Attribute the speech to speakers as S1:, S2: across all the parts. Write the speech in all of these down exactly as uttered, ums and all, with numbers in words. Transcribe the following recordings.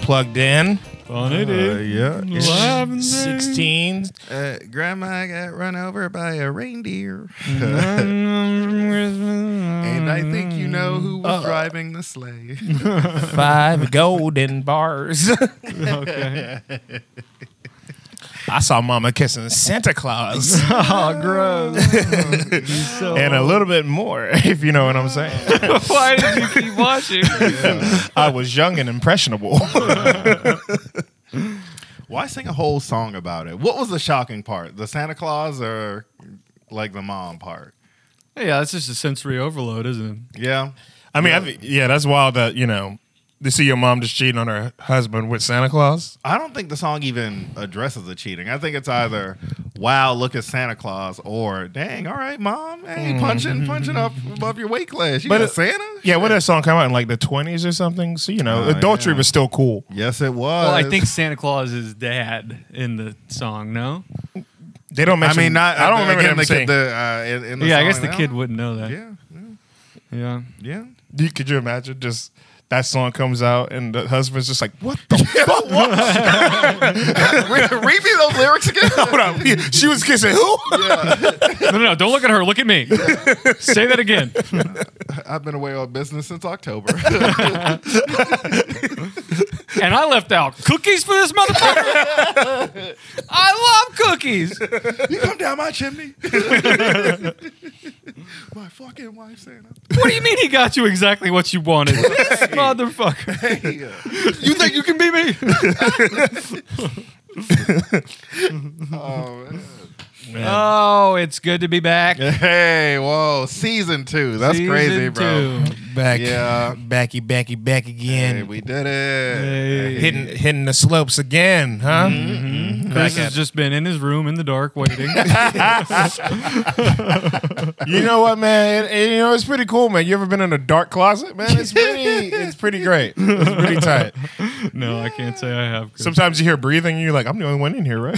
S1: plugged in.
S2: Funny,
S3: Uh,
S2: dude.
S3: yeah.
S2: Laughing
S1: sixteen.
S3: Uh, grandma got run over by a reindeer.
S2: And
S3: And I think you know who was driving the sleigh.
S1: Five golden bars.
S2: Okay.
S1: I saw Mama kissing Santa Claus.
S2: Oh, gross. He's so
S1: And a little bit more, if you know what I'm saying.
S2: Why did you keep watching?
S1: I was young and impressionable.
S3: Why sing a whole song about it? What was the shocking part? The Santa Claus or like the mom part?
S2: Yeah, that's just a sensory overload, isn't it?
S3: Yeah.
S1: I mean, I th- yeah, that's wild that, you know, to see your mom just cheating on her husband with Santa Claus.
S3: I don't think the song even addresses the cheating. I think it's either, wow, look at Santa Claus, or dang, all right, mom, hey, punching, punching up above your weight class. You
S1: But
S3: got
S1: it-
S3: Santa?
S1: Yeah, when did that song come out in like the twenties or something? So, you know,
S3: Oh,
S1: adultery
S3: yeah.
S1: was still cool.
S3: Yes, it was.
S2: Well, I think Santa Claus is dad in the song, no?
S1: They don't
S3: I
S1: mention.
S3: mean, not.
S1: I don't remember
S3: again,
S1: them
S3: the,
S1: saying.
S3: kid- the, uh, in, in the
S2: Yeah, I
S3: song
S2: guess the
S3: now.
S2: kid wouldn't know that.
S3: Yeah, yeah,
S2: Yeah.
S3: yeah.
S1: You- Could you imagine just that song comes out and the husband's just like, what the fuck?
S3: read, read me those lyrics again.
S1: Hold on. She was kissing who?
S2: No, no, no. Don't look at her. Look at me. Say that again.
S3: I've been away on business since October.
S2: And I left out cookies for this motherfucker. I love cookies.
S3: You come down my chimney. My fucking wife, Santa.
S2: What do you mean he got you exactly what you wanted? This motherfucker.
S3: Hey, uh,
S2: You think you can be me?
S3: oh, man.
S2: Oh, it's good to be back.
S3: Hey, whoa, season two. That's
S2: Season
S3: crazy, bro.
S2: two.
S1: Back.
S3: Yeah.
S1: Backy, backy, back again.
S3: Hey, we did it.
S2: Hey.
S1: hitting, hitting the slopes again, huh?
S2: Chris has just been in his room in the dark waiting.
S1: You know what, man? It- it- you know, it's pretty cool, man. You ever been in a dark closet, man? It's pretty, it's pretty great. It's pretty tight.
S2: No, I can't say I have. Chris.
S1: Sometimes you hear breathing, and you're like, I'm the only one in here, right?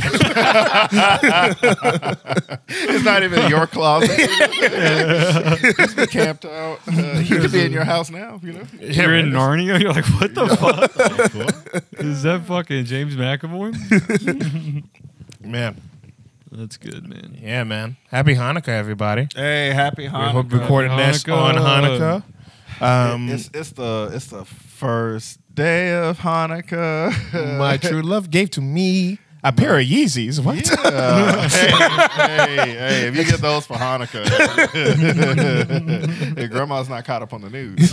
S3: It's not even your closet. He's been camped out. Uh, he could be in your house now, you know.
S2: You're in
S1: man.
S2: Narnia. You're like, what the fuck? Is that fucking James McAvoy?
S1: Man,
S2: That's good, man.
S1: yeah, man. Happy Hanukkah, everybody.
S3: Hey, happy
S1: We're
S3: Hanukkah.
S1: recording this
S2: Hanukkah.
S1: on Hanukkah. Um,
S3: it's it's the it's the first day of Hanukkah.
S1: my true love gave to me a pair of Yeezys. What?
S3: Yeah. hey, hey, hey, if you get those for Hanukkah, hey, grandma's not caught up on the news.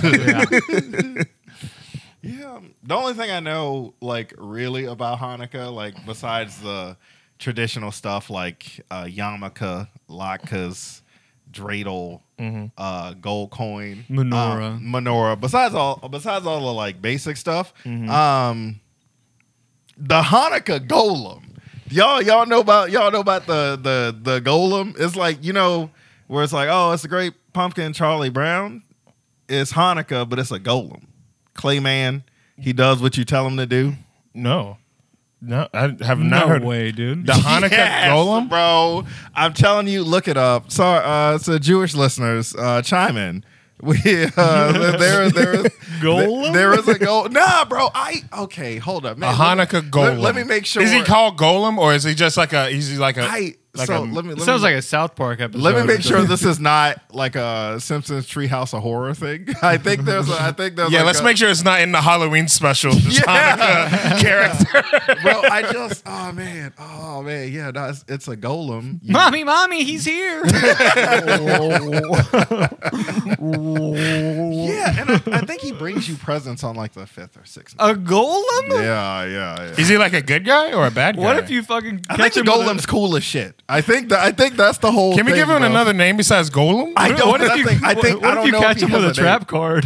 S3: Yeah. The only thing I know, like, really about Hanukkah, like, besides the traditional stuff like uh, yarmulke, latkes, dreidel, uh, gold coin,
S2: Menorah.
S3: um, menorah. Besides all, besides all the like basic stuff, um, the Hanukkah golem. Y'all, y'all know about y'all know about the the the golem. It's like, you know, where it's like, oh, it's a great pumpkin, Charlie Brown. It's Hanukkah, but it's a golem, clay man. He does what you tell him to do.
S1: No. No, I have
S2: No
S1: not heard.
S2: way, dude.
S1: The Hanukkah
S3: Yes,
S1: golem?
S3: bro. I'm telling you, look it up. Sorry, uh, so Jewish listeners, uh, chime in. We uh, there, there,
S2: Golem?
S3: there is a goal. Nah, bro. I okay. Hold up, man.
S1: A Hanukkah
S3: Let-
S1: golem.
S3: Let, let me make sure.
S1: Is he called golem or is he just like a? Is he like a?
S3: I
S1: like
S3: so
S1: a-
S3: let me. Let
S2: Sounds
S3: me,
S2: like a South Park episode.
S3: Let me make sure this is not like a Simpsons Treehouse of Horror thing. I think there's. A, I think there's.
S1: Yeah,
S3: like
S1: let's
S3: a,
S1: make sure it's not in the Halloween special. Just
S3: Yeah.
S1: Hanukkah character.
S3: Bro, I just. Oh man. Oh man. Yeah. No, it's, it's a golem. You-
S2: Mommy, mommy, he's here.
S3: Yeah, and I, I think he brings you presents on like the fifth or sixth.
S2: A golem?
S3: Yeah, yeah, yeah.
S1: Is he like a good guy or a bad guy?
S2: What if you fucking
S3: I
S2: catch
S3: think the
S2: him with a-
S3: golem's cool as shit. I think that I think that's the whole.
S1: Can we
S3: thing,
S1: give him
S3: bro.
S1: another name besides golem?
S3: I don't.
S2: What if
S3: I
S2: you,
S3: think. I think.
S2: what
S3: I don't
S2: if you
S3: know
S2: catch
S3: if
S2: him
S3: he
S2: with a
S3: has
S2: trap
S3: name.
S2: card?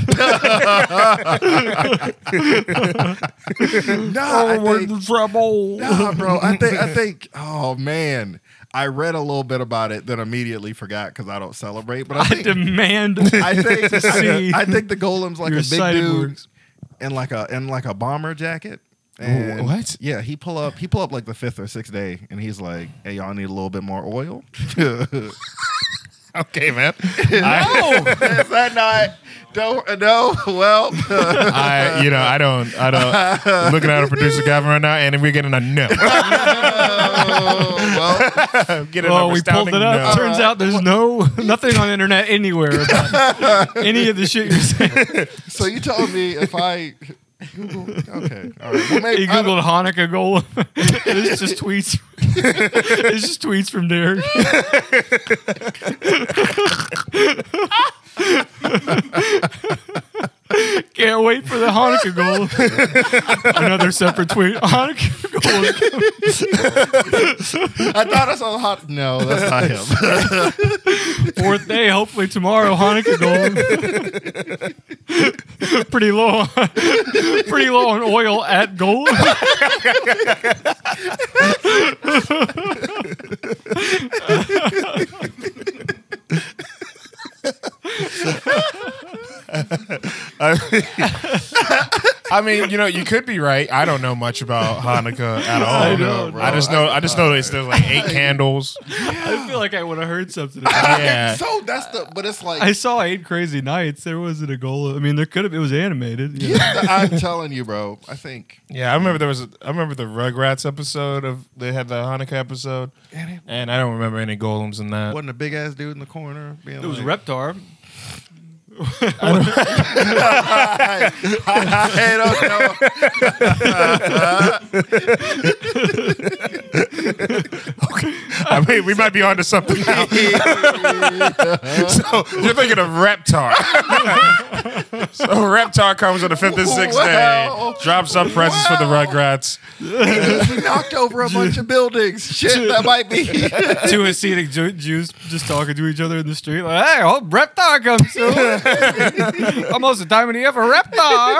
S3: Nah, I think,
S2: the trouble.
S3: nah, bro. I think. I think. Oh man, I read a little bit about it, then immediately forgot because I don't celebrate. But I
S2: I
S3: think.
S2: demand
S3: I think.
S2: to see
S3: I, I think the golem's like
S2: your
S3: a big
S2: sighted
S3: dude
S2: works.
S3: in like a in like a bomber jacket. And
S1: What?
S3: Yeah, he pull up. He pull up like the fifth or sixth day, and he's like, "Hey, y'all need a little bit more oil."
S1: Okay, man.
S3: No, is that not? No, no. Well,
S1: I, you know, I don't, I don't. Looking at our producer Gavin right now, and we're getting a no.
S3: well,
S1: Getting
S2: Oh,
S1: a
S2: we pulled it up.
S1: resounding no.
S2: Turns out there's no nothing on the internet anywhere about any of the shit you're saying.
S3: so you told me if I Google, okay, all right. Well, maybe
S2: You
S3: I don't-
S2: googled Hanukkah golem. It's just tweets. It's just tweets from Derek. Can't wait for the Hanukkah golem. Another separate tweet. Hanukkah golem.
S3: I thought I saw hot. No, that's not him.
S2: Fourth day, hopefully tomorrow. Hanukkah golem. Pretty low. Pretty low on oil at golem.
S1: I mean, you know, you could be right. I don't know much about Hanukkah at all.
S2: I know,
S3: bro.
S1: I just know. I just know it's there's like eight candles.
S2: I feel like I would have heard something about it.
S1: Yeah.
S3: So that's the. But it's like
S2: I saw Eight Crazy Nights. There wasn't a golem. I mean, there could have. It was animated. you know.
S3: I'm telling you, bro. I think.
S1: Yeah, I remember there was. A, I remember the Rugrats episode of. They had the Hanukkah episode,
S3: And it
S1: and I don't remember any golems in that.
S3: wasn't a big ass dude in the corner. Being
S2: It was
S3: like,
S2: Reptar.
S3: I don't know.
S1: I mean, we might be onto something now. So you're thinking of Reptar. So Reptar comes on the fifth and sixth
S3: Wow.
S1: day, drops up presents for the
S3: Wow.
S1: Rugrats.
S3: He knocked over a bunch of buildings. Shit, that might be.
S2: Two Hasidic Ju- Jews just talking to each other in the street. Like, hey, oh, Reptar comes soon. Almost the time of the year for Reptar.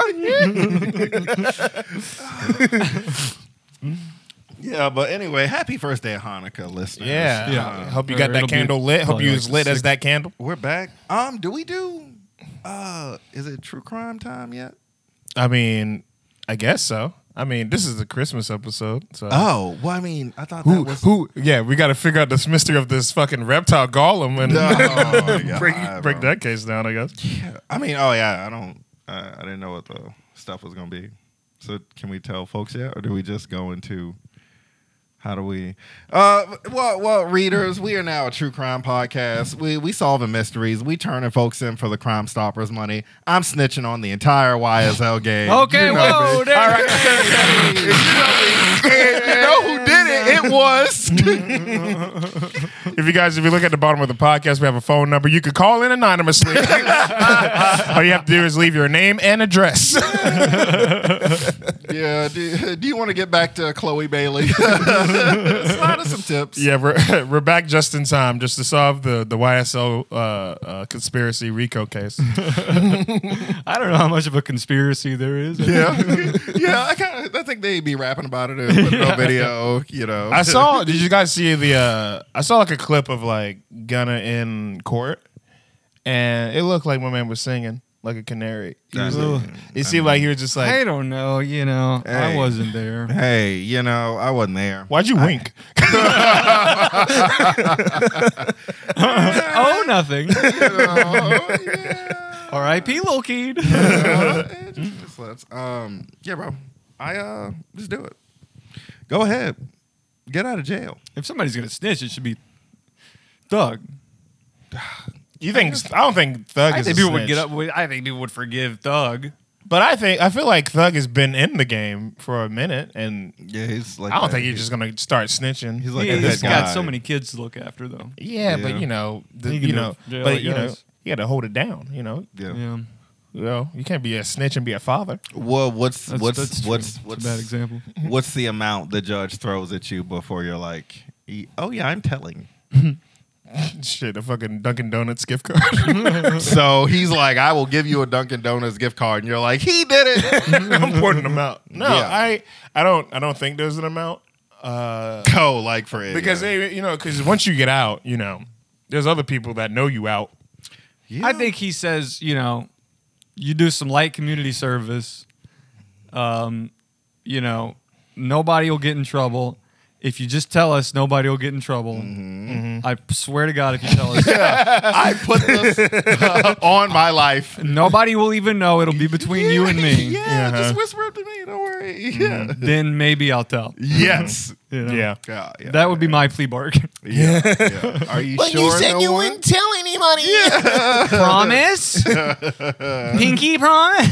S3: Yeah, but anyway, happy first day of Hanukkah, listeners.
S1: Yeah.
S2: Yeah.
S1: Hope you
S2: Or
S1: got that
S2: it'll be
S1: candle lit. Hope
S2: probably
S1: you
S2: like
S1: as lit
S2: six-
S1: as that candle.
S3: We're back. Um, do we do? Uh, is it true crime time yet?
S1: I mean, I guess so. I mean, this is a Christmas episode. So
S3: Oh, well, I mean, I thought
S1: who
S3: that was.
S1: who yeah, we got to figure out this mystery of this fucking reptile golem and
S3: Oh, my God,
S1: break break
S3: bro.
S1: that case down, I guess.
S3: Yeah, I mean, oh yeah, I don't. Uh, I didn't know what the stuff was gonna be. So can we tell folks yet, or do we just go into? How do we? Uh, well, well, readers, we are now a true crime podcast. We we solving mysteries. We turning folks in for the Crime Stoppers money. I'm snitching on the entire Y S L game.
S2: Okay,
S3: You know
S2: whoa,
S3: me.
S2: there
S3: All
S2: it
S3: right, you know me. And you know who did it? It was.
S1: If you guys, if you look at the bottom of the podcast, we have a phone number. You could call in anonymously. All you have to do is leave your name and address.
S3: Yeah. Do, do you want to get back to Chloe Bailey? Slide us some tips.
S1: Yeah, we're we're back just in time, just to solve the the Y S L uh, uh, conspiracy RICO case.
S2: I don't know how much of a conspiracy there is.
S3: Yeah, yeah. I kind of, I think they'd be rapping about it and putting on video. You know,
S1: I saw. Did you guys see the? Uh, I saw like a clip of like Gunna in court, and it looked like my man was singing like a canary. He was,
S3: Ugh.
S1: it seemed like he was just like,
S2: I don't know. You know, I
S3: Hey.
S2: wasn't there.
S3: Hey, you know, I wasn't there.
S1: "Why'd you wink?"
S2: Oh, nothing.
S3: You know, yeah.
S2: R I P Lil Keed.
S3: Uh, eh, just- just let's- um, yeah, bro. I uh, just do it. Go ahead. Get out of jail.
S2: If somebody's gonna snitch, it should be Thug.
S1: You think? I don't think Thug
S2: I
S1: is.
S2: think
S1: a
S2: people would
S1: snitch.
S2: get up. With, I think people would forgive Thug.
S1: But I think I feel like Thug has been in the game for a minute, and
S3: Yeah, he's like.
S1: I don't
S3: that.
S1: think he's just gonna start snitching.
S3: He's like
S2: He,
S3: a
S2: he's
S3: head
S2: got
S3: guy.
S2: so many kids to look after, though.
S1: yeah,
S3: Yeah.
S1: but you know, the,
S2: He can
S1: you
S2: do
S1: know,
S2: it. Yeah,
S1: but
S2: like
S1: you know,
S2: guys.
S1: you got to hold it down. You know,
S3: Yeah.
S2: Yeah,
S1: you know, you can't be a snitch and be a father.
S3: Well, what's
S2: that's,
S3: what's
S2: that's true.
S3: what's
S2: It's
S3: what's
S2: a bad example.
S3: what's the amount the judge throws at you before you're like, "E- oh yeah, I'm telling.
S1: Shit, a fucking Dunkin' Donuts gift card.
S3: So he's like, I will give you a Dunkin' Donuts gift card, and you're like, he did it.
S1: I'm pointing them out. No,
S3: Yeah.
S1: I, I don't, I don't think there's an amount. Uh,
S3: Go like for it
S1: because
S3: yeah.
S1: they, you know, because once you get out, you know, there's other people that know you out.
S3: Yeah.
S2: I think he says, you know, you do some light community service. Um, you know, nobody will get in trouble, if you just tell us, nobody will get in trouble.
S3: Mm-hmm.
S2: I swear to God, if you tell us,
S3: I put this uh, on my life.
S2: nobody will even know. It'll be between you and me.
S3: Yeah,
S1: Uh-huh.
S3: just whisper it to me. Don't worry. Yeah.
S2: Then maybe I'll tell.
S3: Yes.
S2: You know?
S1: Yeah.
S3: Yeah, yeah,
S2: That would be my plea bargain.
S3: yeah, yeah. Are you sure? no one?
S1: tell anybody.
S2: Promise? Pinky promise?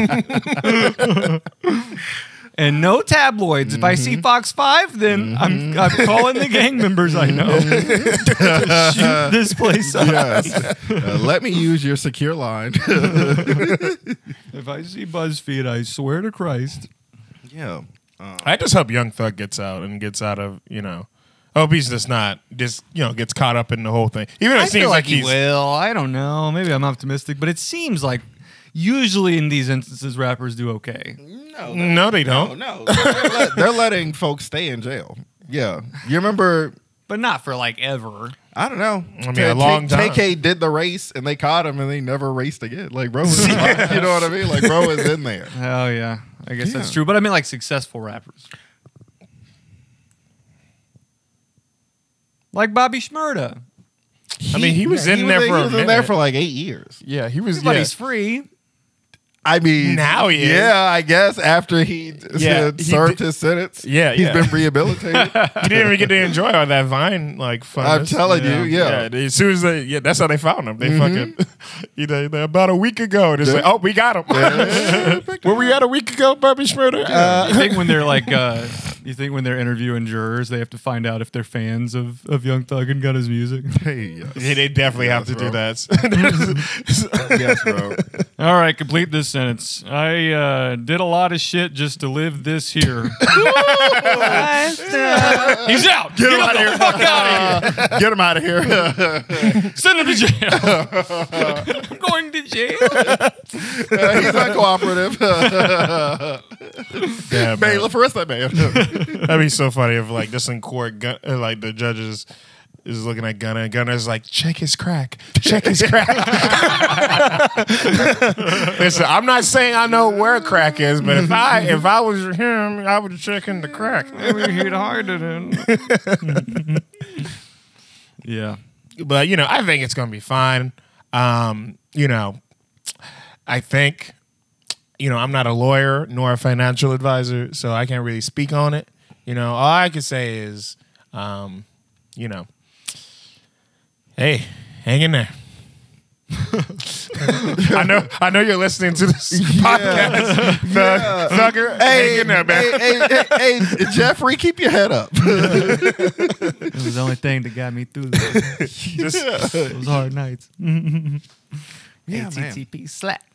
S2: And no tabloids. If I see Fox five, then I'm, I'm calling the gang members I know to shoot this place up.
S3: Yes. Uh, let me use your secure line.
S2: If I see BuzzFeed, I swear to Christ.
S3: yeah. Uh,
S1: I just hope Young Thug gets out and gets out of, you know, I hope he's just not, just, you know, gets caught up in the whole thing. Even though
S2: I
S1: it seems
S2: feel
S1: like
S2: like he
S1: he's.
S2: will. I don't know. Maybe I'm optimistic, but it seems like usually in these instances, rappers do okay.
S3: no,
S1: No, they don't.
S3: no, no. They're, let, they're letting folks stay in jail. Yeah. You remember,
S2: But not for like ever.
S3: I don't know.
S1: I mean, a long time.
S3: K K did the race and they caught him and they never raced again. Like, bro, was, you know what I mean? Like, bro is in there.
S2: Oh, yeah. I guess that's
S3: Yeah.
S2: true. But I mean, like successful rappers. Like Bobby Shmurda.
S1: I mean, he was in there
S3: was,
S1: for
S3: he
S1: a
S3: was in there
S1: minute.
S3: for like eight years.
S1: Yeah, he was.
S2: But
S1: Yeah.
S2: he's free.
S3: I mean,
S1: Now he is.
S3: Yeah, I guess after he
S1: Yeah,
S3: uh,
S1: he
S3: served
S1: did-
S3: his sentence,
S1: Yeah,
S3: he's
S1: yeah.
S3: been rehabilitated.
S1: He didn't even get to enjoy all that Vine like fun.
S3: I'm telling you, yeah.
S1: yeah. As soon as they, yeah, that's how they found him. They
S3: Mhm.
S1: fucking, you know, they- about a week ago, they say, "Oh, we got him."
S3: Yeah.
S1: Where we at a week ago, Bobby Shmurda? Uh,
S2: You think when they're like, uh, you think when they're interviewing jurors, they have to find out if they're fans of, of Young Thug and Gunna's music?
S3: Hey, yes.
S1: yeah, they definitely have
S3: Yes,
S1: to do
S3: bro.
S1: that.
S3: yes, bro.
S2: All right, complete this sentence. I uh, did a lot of shit just to live this here. He's out. Get,
S3: him
S2: him
S3: outta
S2: the
S3: here.
S2: fuck out of here.
S3: Get him out of here.
S2: Send him to jail. I'm going to jail.
S3: Uh, he's uncooperative.
S1: Damn, man.
S3: Bailiff, arrest that man.
S1: That'd be so funny if like just in court, gun, uh, like the judges is looking at Gunna, and Gunna's like, check his crack, check his crack. Listen, I'm not saying I know where crack is, but if I if I was him, I would check in the crack.
S2: Maybe he'd hide it in. Yeah.
S1: But you know, I think it's gonna be fine. Um, you know, I think, you know, I'm not a lawyer nor a financial advisor, so I can't really speak on it. You know, all I can say is, um, you know, hey, hang in there. I know, I know you're listening to this podcast, Thug, Thugger. Hang in there, man.
S3: Hey, hey, hey, hey, Jeffrey, keep your head up.
S2: It was the only thing that got me through this.
S1: Just,
S2: Those hard nights.
S3: Yeah, man.
S2: A T T P slap.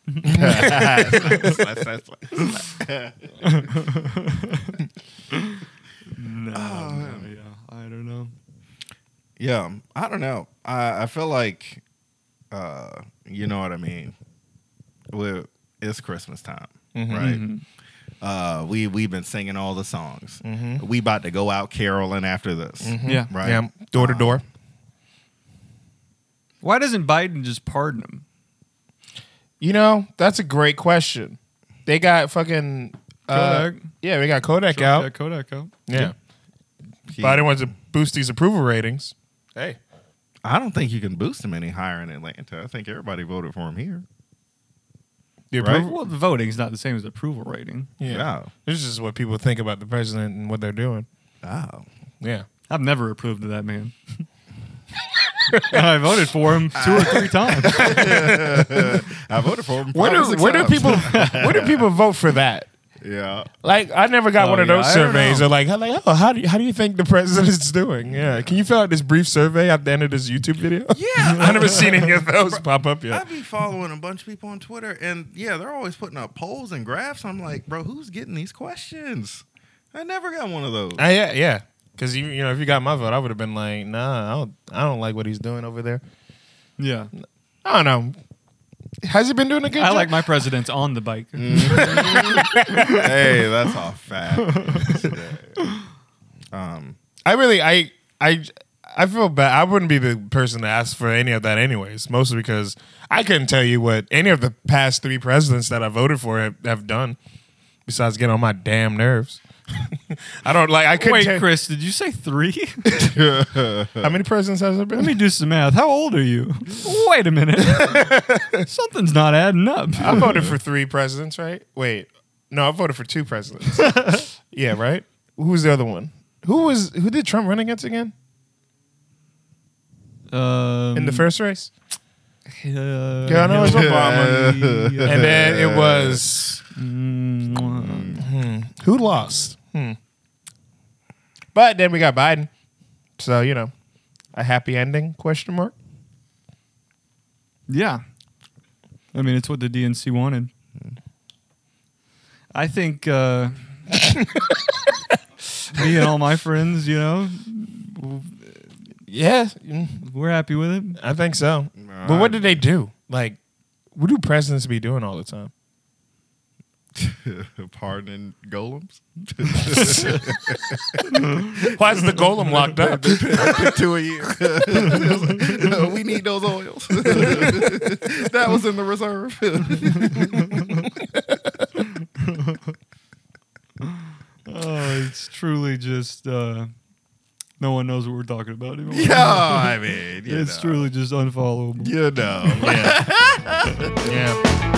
S2: No, no, yeah, I don't know.
S3: Yeah, I don't know. I, I feel like, uh, you know what I mean. We're, it's Christmas time, right? Uh, we we've been singing all the songs. We about to go out caroling after this,
S2: Yeah.
S3: right?
S1: yeah, door to door.
S2: Why doesn't Biden just pardon him?
S1: You know, that's a great question. They got fucking uh,
S2: Kodak.
S1: yeah, we got Kodak out.
S2: Yeah, Kodak out.
S1: Yeah,
S3: He-
S1: Biden wants to boost these approval ratings. Hey,
S3: I don't think you can boost him any higher in Atlanta. I think everybody voted for him here.
S1: the
S3: Right.
S1: approval.
S2: Well, the voting's not the same as approval rating.
S1: Yeah.
S3: Yeah.
S1: This is just what people think about the president and what they're doing.
S3: Oh.
S1: Yeah.
S2: I've never approved of that man. And I voted for him two or three times.
S3: I voted for him.
S1: Where
S3: five or
S1: do
S3: six
S1: where do
S3: times.
S1: people where do people vote for that?
S3: Yeah.
S1: Like I never got
S2: Oh,
S1: one of
S2: yeah,
S1: those
S2: I don't
S1: surveys.
S2: know.
S1: They're like, how- like, oh, how do you, how do you think the president's doing? Yeah, can you fill out this brief survey at the end of this YouTube video?
S3: Yeah.
S1: I never seen any of those pop up yet.
S3: I be following a bunch of people on Twitter, and yeah, they're always putting up polls and graphs. I'm like, bro, who's getting these questions? I never got one of those.
S1: Uh, yeah, yeah. Because you you know, if you got my vote, I would have been like, nah, I don't I don't like what he's doing over there.
S2: Yeah.
S1: I don't know. Has he been doing a good
S2: I
S1: job?
S2: like my presidents on the bike.
S3: Hey, that's all fat. um,
S1: I really, I, I, I feel bad. I wouldn't be the person to ask for any of that, anyways. Mostly because I couldn't tell you what any of the past three presidents that I voted for have, have done, besides getting on my damn nerves. I don't like. I couldn't.
S2: Wait,
S1: tell-
S2: Chris, did you say three?
S1: How many presidents has there
S2: Let
S1: been?
S2: me do some math. How old are you? Wait a minute. Something's not adding up.
S1: I voted for three presidents, right? Wait, no, I voted for two presidents. Yeah, right. Who was the other one? Who was who did Trump run against again
S2: Um,
S1: in the first race?
S2: Uh,
S1: Yeah, I know it's Obama. And then it was
S2: Mm,
S1: who lost? Hmm. But then we got Biden. So, you know, a happy ending, question mark.
S2: yeah. I mean, it's what the D N C wanted. I think uh, me and all my friends, you know,
S1: Yeah, mm,
S2: we're happy with it.
S1: I think so. But what did they do? Like, what do presidents be doing all the time?
S3: Pardoning golems.
S1: Why is the golem locked up?
S3: Two a year. We need those oils. That was in the reserve.
S2: Oh, it's truly just uh, no one knows what we're talking about anymore.
S3: Yeah, I mean, you
S2: it's
S3: know.
S2: truly just unfollowable.
S3: You know.
S1: Yeah. Yeah.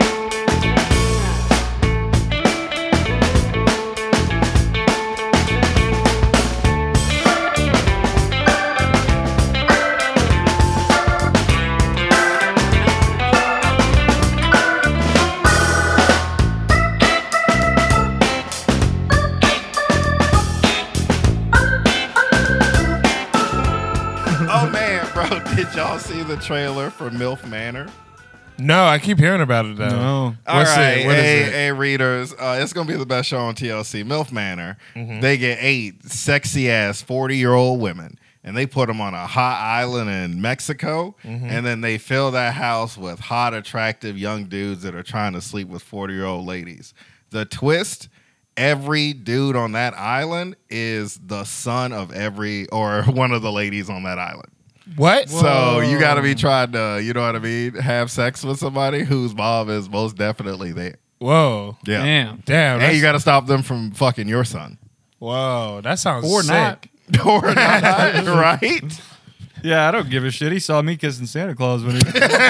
S3: Oh man, bro, did y'all see the trailer for MILF Manor?
S1: No, I keep hearing about it though.
S2: No.
S3: All
S1: What's
S3: right,
S1: it? What is
S3: hey,
S1: it?
S3: hey, readers, uh, it's gonna be the best show on T L C. MILF Manor.
S1: Mm-hmm.
S3: They get eight sexy ass forty year old women, and they put them on a hot island in Mexico,
S1: Mm-hmm.
S3: and then they fill that house with hot, attractive young dudes that are trying to sleep with forty year old ladies. The twist: every dude on that island is the son of every or one of the ladies on that island.
S1: What?
S3: So you got to be trying to, you know what I mean, have sex with somebody whose mom is most definitely there.
S1: Whoa.
S3: Yeah.
S2: Damn.
S1: Damn.
S3: And
S1: that's-
S3: you got to stop them from fucking your son.
S1: Whoa. That sounds
S2: Or
S1: sick.
S2: not.
S3: Or not, right?
S2: Yeah, I don't give a shit. He saw me kissing Santa Claus when he.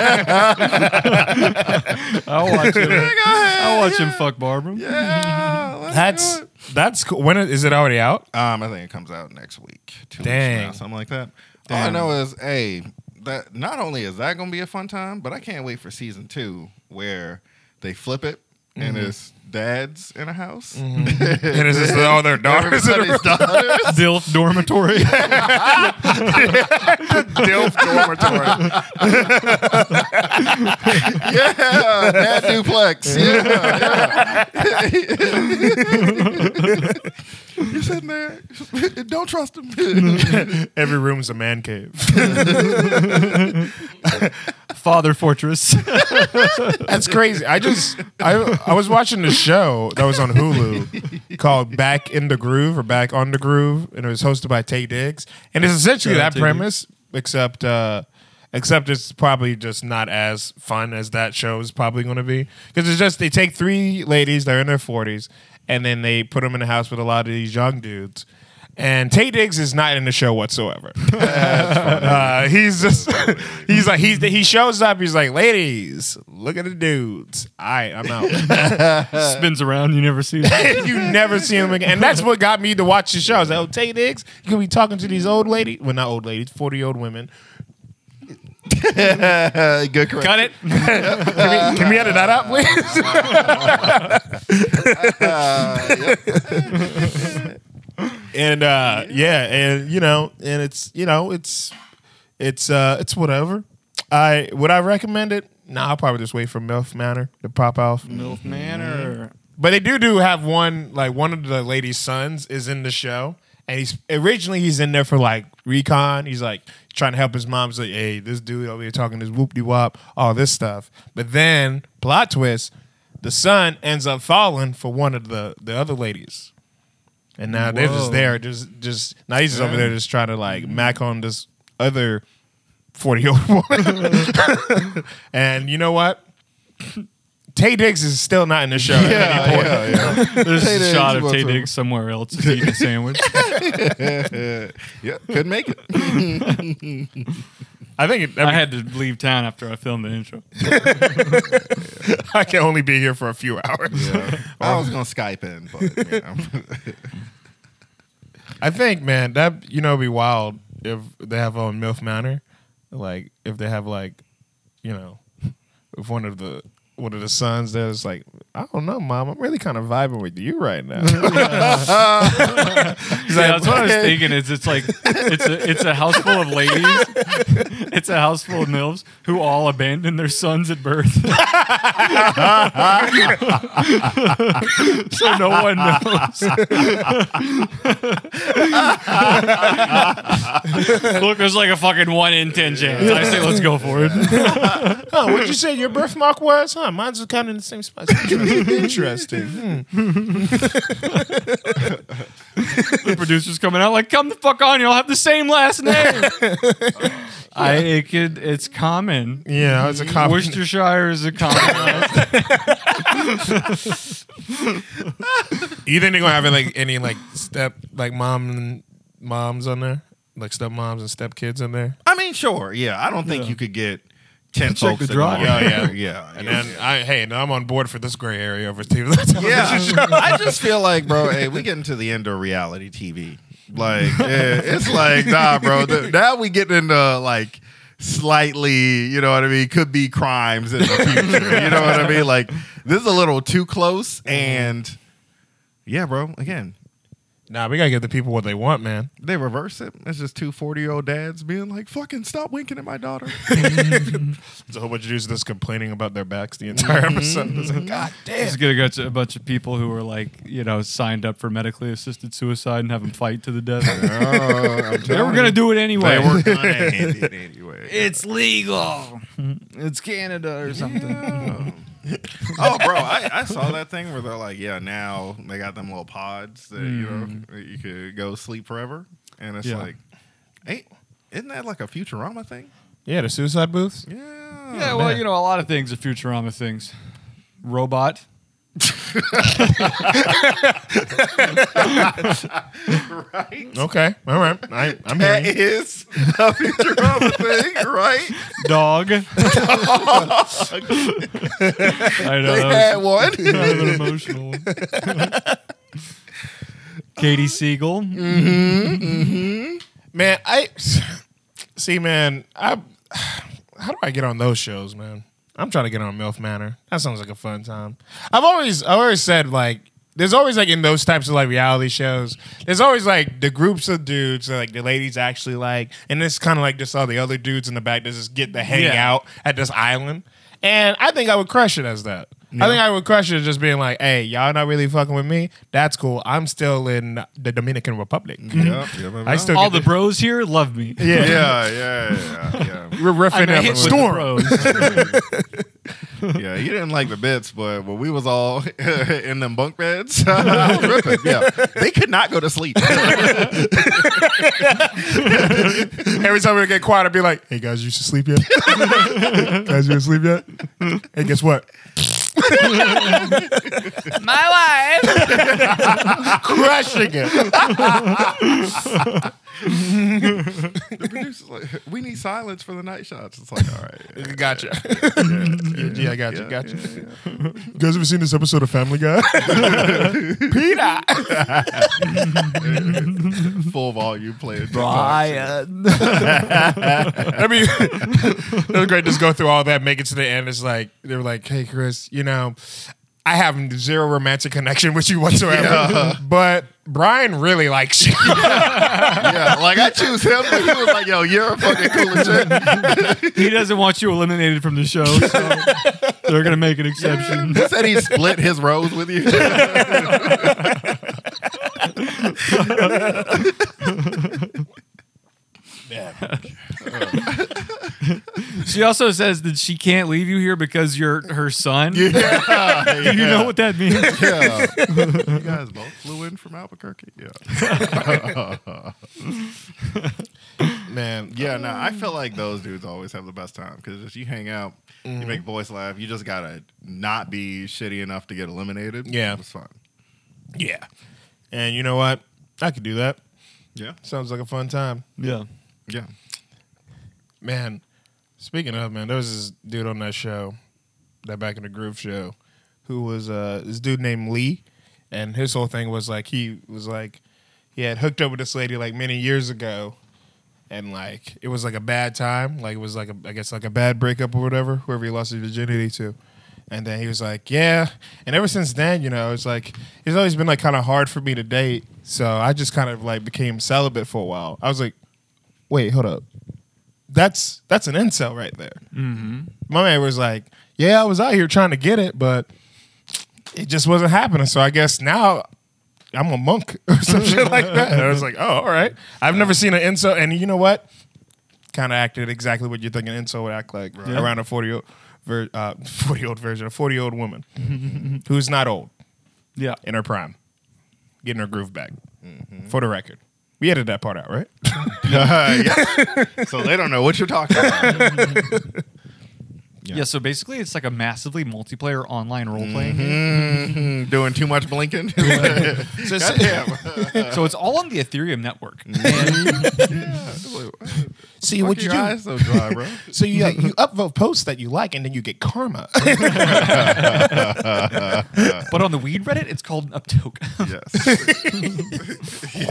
S2: I'll watch him. I'll watch him fuck Barbara.
S3: Yeah. let's
S1: That's
S3: do it.
S1: that's cool. When is it already out?
S3: Um, I think it comes out next week. Two
S1: Dang.
S3: weeks from now, something like that.
S2: Damn.
S3: All I know is, hey, that not only is that going to be a fun time, but I can't wait for season two where they flip it and it's dads in a house.
S1: And is this all their daughters? in a
S3: Everybody's
S1: row?
S3: daughters.
S2: Dilf dormitory.
S1: Dilf dormitory.
S3: Yeah, dad duplex. Yeah, yeah. You're sitting there. Don't trust him.
S1: Every room's a man cave.
S2: Father Fortress.
S1: That's crazy. I just I I was watching the show that was on Hulu called Back in the Groove or Back on the Groove, and it was hosted by Tay Diggs. And it's essentially
S2: Shout out
S1: that
S2: Tay
S1: premise, except uh, except it's probably just not as fun as that show is probably going to be. Because it's just they take three ladies, they're in their forties, and then they put them in a house with a lot of these young dudes. And Tay Diggs is not in the show whatsoever. uh, he's just, he's like, he's he shows up. He's like, ladies, look at the dudes. All right, I'm out.
S2: Spins around. You never see him.
S1: You never see him again. And that's what got me to watch the show. I was like, oh, Tay Diggs, you gonna be talking to these old ladies? Well, not old ladies, forty year old women.
S3: Good correction.
S2: Cut it.
S1: Can we, can we edit that out, please? And uh, yeah, and you know, and it's you know, it's it's uh, it's whatever. I would I recommend it? Nah, I'll probably just wait for MILF Manor to pop off.
S2: MILF Manor.
S1: But they do do have one, like one of the lady's sons is in the show, and he's originally he's in there for like recon. He's like trying to help his mom. He's like, hey, this dude over here talking this whoop de wop, all this stuff. But then plot twist, the son ends up falling for one of the the other ladies. And now they're just
S2: Whoa.
S1: there, just just now he's just over there just trying to like mac on this other forty year old woman. And you know what? Tay Diggs is still not in the show. at any point.
S3: yeah, yeah.
S2: There's
S3: Tay
S2: a
S3: Diggs
S2: shot of
S3: wants
S2: Tay
S3: to-
S2: Diggs somewhere else eating a sandwich.
S3: yeah, couldn't make it.
S1: I think it, I,
S2: I
S1: mean,
S2: had to leave town after I filmed the intro.
S1: I can only be here for a few hours.
S3: Yeah. I was gonna Skype in, but you know.
S1: I think, man, that you know, be wild if they have on MILF Manor, like if they have like, you know, if one of the one of the sons there's like, I don't know, mom, I'm really kind of vibing with you right now.
S2: Yeah, that's what I was thinking. Is it's like it's a it's a house full of ladies. It's a house full of milfs who all abandon their sons at birth, so no one knows. Look, there's like a fucking one in ten chance. I say let's go for it.
S1: Oh, what'd you say your birthmark was? Huh, mine's kind of in the same spot. Interesting. Interesting. Hmm.
S2: The producer's coming out like, come the fuck on, y'all have the same last name. I it could, it's common.
S1: Yeah, it's a cop.
S2: Worcestershire is a common.
S1: You think they're gonna have like any like step like mom and moms on there, like stepmoms and stepkids in there?
S3: I mean, sure, yeah. I don't think
S2: Yeah.
S3: you could get ten
S2: Check
S3: folks
S2: the
S3: in
S2: drive.
S3: one.
S1: Yeah, yeah.
S3: yeah.
S1: And
S3: yeah.
S1: then I hey, no, I'm on board for this gray area over T V.
S3: Yeah, I just feel like, bro, hey, we getting to the end of reality T V. Like, yeah, it's like, nah, bro. The, now we get into like slightly, you know what I mean? Could be crimes in the future. You know what I mean? Like, this is a little too close. And yeah, bro. Again,
S1: Nah, we gotta give the people what they want, man.
S3: they reverse it. It's just two forty-year-old dads being like, fucking stop winking at my daughter.
S1: There's a whole bunch of dudes that's complaining about their backs the entire episode. It's like, God damn.
S2: Just get a bunch, a bunch of people who are like, you know, signed up for medically assisted suicide and have them fight to the death.
S3: Oh, I'm
S2: They were
S3: telling
S2: gonna
S3: you.
S2: do it anyway.
S3: They were gonna end it anyway.
S2: It's legal. It's Canada or something.
S3: Yeah. Oh, bro, I, I saw that thing where they're like, yeah, now they got them little pods that, you know, that you could go sleep forever. And it's
S2: Yeah.
S3: like, hey, isn't that like a Futurama thing?
S1: Yeah, the suicide booths.
S3: Yeah.
S2: Yeah, well,
S1: man.
S2: you know, a lot of things are Futurama things. Robot.
S3: Right?
S1: Okay, all right. I, I'm
S3: That
S1: here.
S3: is a Futurama thing, right?
S2: Dog. I know.
S3: They
S2: That
S3: had
S2: was
S3: one.
S2: kind of an emotional one. Katie Siegel.
S1: Man, I see, man. I how do I get on those shows, man? I'm trying to get on MILF Manor. That sounds like a fun time. I've always, I always said like, there's always like in those types of like reality shows, there's always like the groups of dudes that like the ladies actually like, and it's kind of like just all the other dudes in the back that just get to hang
S2: Yeah.
S1: out at this island. And I think I would crush it as that. I think I would crush it just being like, hey, y'all not really fucking with me. That's cool. I'm still in the Dominican Republic.
S3: Yeah, yeah,
S1: I still
S2: All
S1: get
S2: the bros here love me.
S1: Yeah.
S3: yeah, yeah, yeah, yeah.
S1: We're riffing
S2: I'm a
S1: up
S2: hit with
S1: Storm.
S2: the bros.
S3: Yeah, you didn't like the bits, but when we was all in them bunk beds, I was ripping. Yeah, they could not go to sleep.
S1: Every time we get quiet, I'd be like, hey guys, you should sleep yet? Guys, you sleep yet? Hey, guess what?
S2: My wife.
S1: Crushing it.
S3: The producer's like, we need silence for the night shots. It's like, all right.
S1: Gotcha. Yeah, I got you, got you.
S3: yeah.
S1: You guys ever seen this episode of Family Guy? Peter.
S3: Full volume playing.
S2: Brian.
S1: I mean, it was great to just go through all that, make it to the end. It's like, they were like, hey, Chris, you know, I have zero romantic connection with you whatsoever,
S3: Yeah.
S1: but Brian really likes you.
S3: Yeah, like I choose him, but he was like, yo, you're a fucking cool as shit.
S2: He doesn't want you eliminated from the show, so they're gonna make an exception.
S3: He said he split his rose with you.
S2: She also says that she can't leave you here because you're her son.
S3: Yeah.
S2: Do you know what that means?
S3: Yeah. You guys both flew in from Albuquerque? Yeah.
S1: Man,
S3: Yeah, no, I feel like those dudes always have the best time because if you hang out,
S1: Mhm.
S3: you make boys laugh. You just gotta not be shitty enough to get eliminated.
S1: Yeah.
S3: It's fun.
S1: Yeah. And you know what? I could do that.
S3: Yeah,
S1: Sounds like a fun time.
S2: Yeah.
S3: yeah.
S1: Man, speaking of, man, there was this dude on that show, that Back in the Groove show, who was uh, this dude named Lee. And his whole thing was like, he was like, he had hooked up with this lady like many years ago. And like, it was like a bad time. Like, it was like, a, I guess, like a bad breakup or whatever, whoever he lost his virginity to. And then he was like, yeah. And ever since then, you know, it's like, it's always been like kind of hard for me to date. So I just kind of like became celibate for a while. I was like, wait, hold up. That's that's an incel right there.
S2: Mm-hmm.
S1: My man was like, yeah, I was out here trying to get it, but it just wasn't happening. So I guess now I'm a monk or some shit like that. And I was like, oh, all right. I've never seen an incel. And you know what? Kind of acted exactly what you're thinking an incel would act like
S2: Right.
S1: around a forty-year-old ver- uh, forty-year-old version, a forty-year-old woman who's not old,
S2: Yeah.
S1: in her prime, getting her groove back. For the record. We edited that part out, right?
S3: Uh, yeah. So they don't know what you're talking about.
S2: yeah.
S3: Yeah.
S2: So basically, it's like a massively multiplayer online role playing game.
S3: Mhm. Doing too much blinking.
S1: So, so-
S3: Goddamn.
S2: So it's all on the Ethereum network.
S3: Yeah.
S1: see
S3: Fuck
S1: what you
S3: your
S1: do.
S3: eyes so dry, bro.
S1: So you like, you upvote posts that you like, and then you get karma.
S2: But on the weed Reddit, it's called an uptoke.
S3: Yes.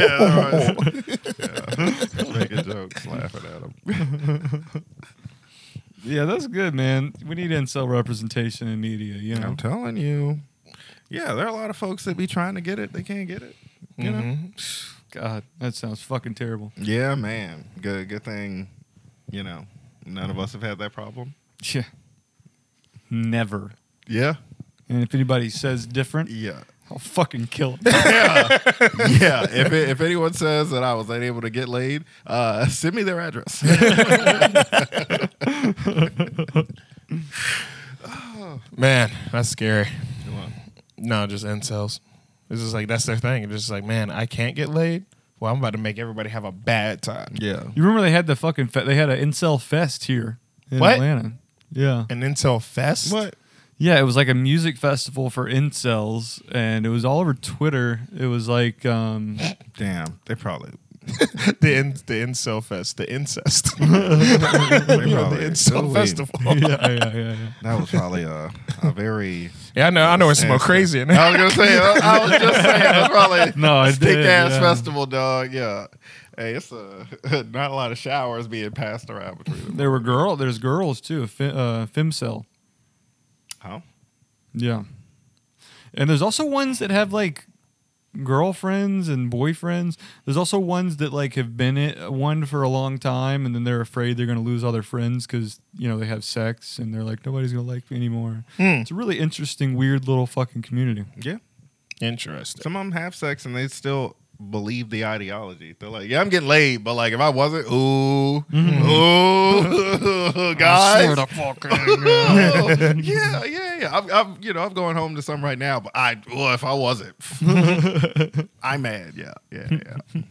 S3: yeah, right. yeah. Making jokes, laughing at them.
S2: Yeah, that's good, man. We need incel representation in media, you know?
S3: I'm telling you. Yeah, there are a lot of folks that be trying to get it. They can't get it. You know?
S2: God, that sounds fucking terrible.
S3: Yeah, man. Good good thing, you know, none of us have had that problem.
S2: Yeah. Never.
S3: Yeah.
S2: And if anybody says different,
S3: Yeah.
S2: I'll fucking kill them.
S3: Yeah. yeah. If it, if anyone says that I was unable to get laid, uh, send me their address.
S1: Man, that's scary. No, just incels. It's just like that's their thing. It's just like, man, I can't get laid. Well, I'm about to make everybody have a bad time.
S3: Yeah.
S2: You remember they had the fucking fe- they had an incel fest here in
S1: What?
S2: Atlanta. Yeah.
S1: An incel fest.
S3: What?
S2: Yeah, it was like a music festival for incels, and it was all over Twitter. It was like, um,
S3: Damn. They probably.
S1: the in, the incel fest. The incest.
S3: They
S1: You know,
S3: probably
S1: the incel
S3: Ooh,
S1: festival.
S2: yeah, yeah, yeah, yeah.
S3: That was probably a, a very.
S1: Yeah, I know. I know it's more crazy. In
S3: I was gonna say. I, I was just saying. That's probably
S2: No, I
S3: a stick
S2: did,
S3: ass
S2: yeah.
S3: festival, dog. Yeah. Hey, it's a, not a lot of showers being passed around between them.
S2: There were girl. There's girls too. Fi- uh, Femcel.
S3: Huh?
S2: Yeah. And there's also ones that have like girlfriends and boyfriends. There's also ones that like have been it one for a long time, and then they're afraid they're gonna lose all their friends because you know they have sex, and they're like nobody's gonna like me anymore.
S1: Hmm.
S2: It's a really interesting, weird little fucking community.
S3: Yeah.
S1: Interesting.
S3: Some of them have sex and they still believe the ideology. They're like, yeah, I'm getting laid, but like if I wasn't, ooh, ooh, guys. Oh, yeah, yeah, yeah. I'm, I'm, you know, I'm going home to some right now, but I, well, if I wasn't, I'm mad. Yeah, yeah, yeah.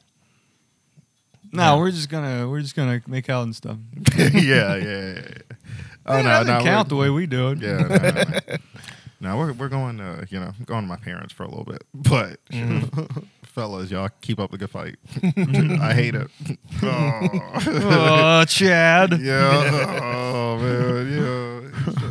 S2: No, we're just gonna we're just gonna make out and stuff.
S3: yeah, yeah, yeah. Oh
S2: Yeah,
S3: no,
S2: it doesn't
S3: no,
S2: count the
S3: we're-
S2: way we do it.
S3: Yeah, no, no, no. No, we're we're going to you know going to my parents for a little bit, but fellas, y'all keep up the good fight. I hate it. Oh.
S2: Oh, Chad.
S3: Yeah. Oh man.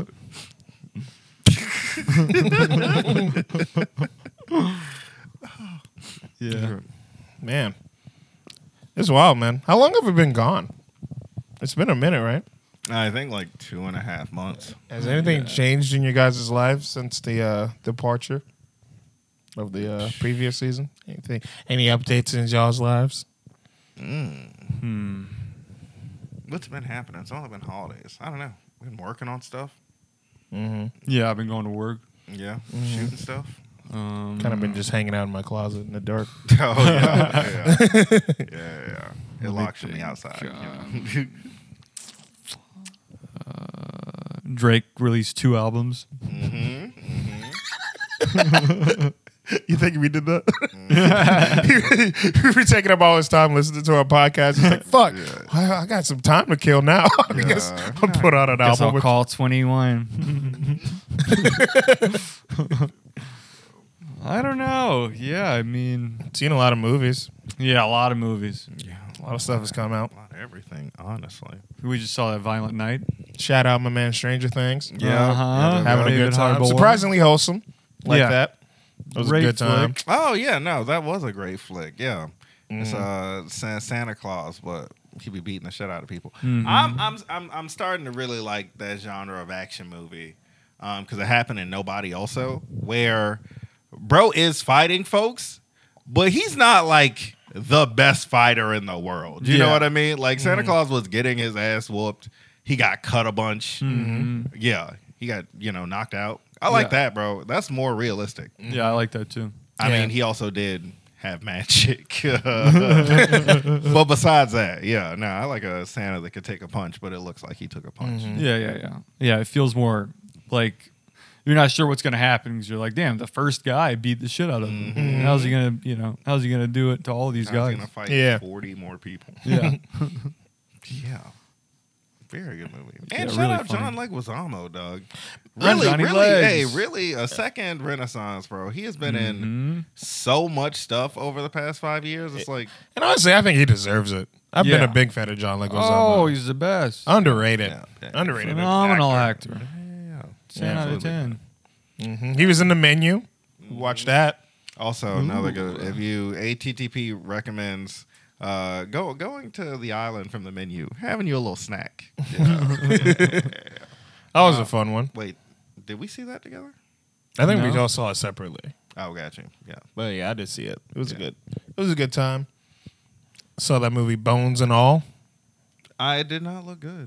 S3: Yeah.
S2: Yeah.
S1: Man, it's wild, man. How long have we been gone? It's been a minute, right?
S3: I think like two and a half months.
S1: Has anything changed in your guys' lives since the uh, departure of the uh, previous season? Anything? Any updates in y'all's lives?
S2: Hmm.
S3: What's been happening? It's only been holidays. I don't know. We've been working on stuff.
S1: Mm-hmm.
S2: Yeah, I've been going to work.
S3: Yeah, shooting stuff.
S2: Um,
S1: Kind of been just hanging out in my closet in the dark.
S3: Oh yeah, yeah, yeah, yeah. It locks from the outside. you know.
S2: Drake released two albums.
S3: Mhm, mhm.
S1: You think we did that? we were taking up all his time listening to our podcast. He's like, fuck,
S3: Yeah.
S1: I, I got some time to kill now. I
S3: Yeah.
S1: guess I'll put out an
S2: Guess
S1: album.
S2: I'll
S1: With,
S2: call twenty-one. I don't know. Yeah, I mean,
S1: seen a lot of movies.
S2: yeah, a lot of movies.
S3: Yeah,
S1: A lot of stuff has come out.
S3: a lot of everything, honestly.
S2: We just saw that Violent Night.
S1: Shout out my man Stranger Things.
S3: Yeah,
S2: Uh-huh.
S3: yeah,
S1: Having a
S2: David
S1: good time.
S2: Harbour.
S1: Surprisingly wholesome. Like
S2: Yeah.
S1: that. It was
S2: Great
S1: a good time.
S2: flick.
S3: Oh yeah, no, that was a great flick. Yeah, it's
S1: Mm-hmm.
S3: uh Sa- Santa Claus, but he be beating the shit out of people.
S2: Mhm.
S3: I'm I'm I'm I'm starting to really like that genre of action movie, um, because it happened in Nobody also, where bro is fighting folks, but he's not like the best fighter in the world. You know
S2: Yeah.
S3: what I mean? Like Santa Claus was getting his ass whooped. He got cut a bunch.
S2: Mhm.
S3: Yeah, he got you know knocked out. I like
S2: Yeah.
S3: that, bro. That's more realistic.
S2: Yeah, I like that too.
S3: I
S1: Yeah.
S3: mean, he also did have magic. But besides that, yeah, no, I like a Santa that could take a punch, but it looks like he took a punch.
S1: Mm-hmm.
S2: Yeah, yeah, yeah. Yeah, it feels more like you're not sure what's going to happen because you're like, damn, the first guy beat the shit out of him.
S3: Mhm.
S2: How's he going to, you know, how's he going to do it to all these
S3: I was
S2: guys?
S3: gonna fight
S1: Yeah.
S3: forty more people.
S2: Yeah.
S3: Yeah. Very good movie.
S2: Yeah,
S3: And shout
S2: really
S3: out
S2: funny.
S3: John Leguizamo, dog.
S2: Oh,
S3: Really,
S2: Johnny
S3: really,
S2: Legs.
S3: hey, really a second renaissance, bro. He has been in
S2: Mhm.
S3: so much stuff over the past five years. It's like
S1: And honestly, I think he deserves it. I've been
S2: Yeah.
S1: a big fan of John Leguizamo.
S2: Oh, he's the best.
S1: Underrated.
S3: Yeah, yeah.
S1: Underrated.
S2: Phenomenal
S1: actor.
S2: actor.
S3: yeah.
S2: ten out of
S3: absolutely.
S2: ten.
S1: Mhm. He was in The Menu. Watch that.
S3: Also, another good. If you A T T P recommends uh, go going to the island from The Menu, having you a little snack. Yeah.
S1: That was a fun one.
S3: Wait, did we see that together?
S1: I think we
S2: No.
S1: all saw it separately.
S3: Oh, got you. Yeah.
S1: But yeah, I did see it. It was a
S3: Yeah.
S1: good. It was a good time. Saw that movie Bones and All.
S3: I did not look good.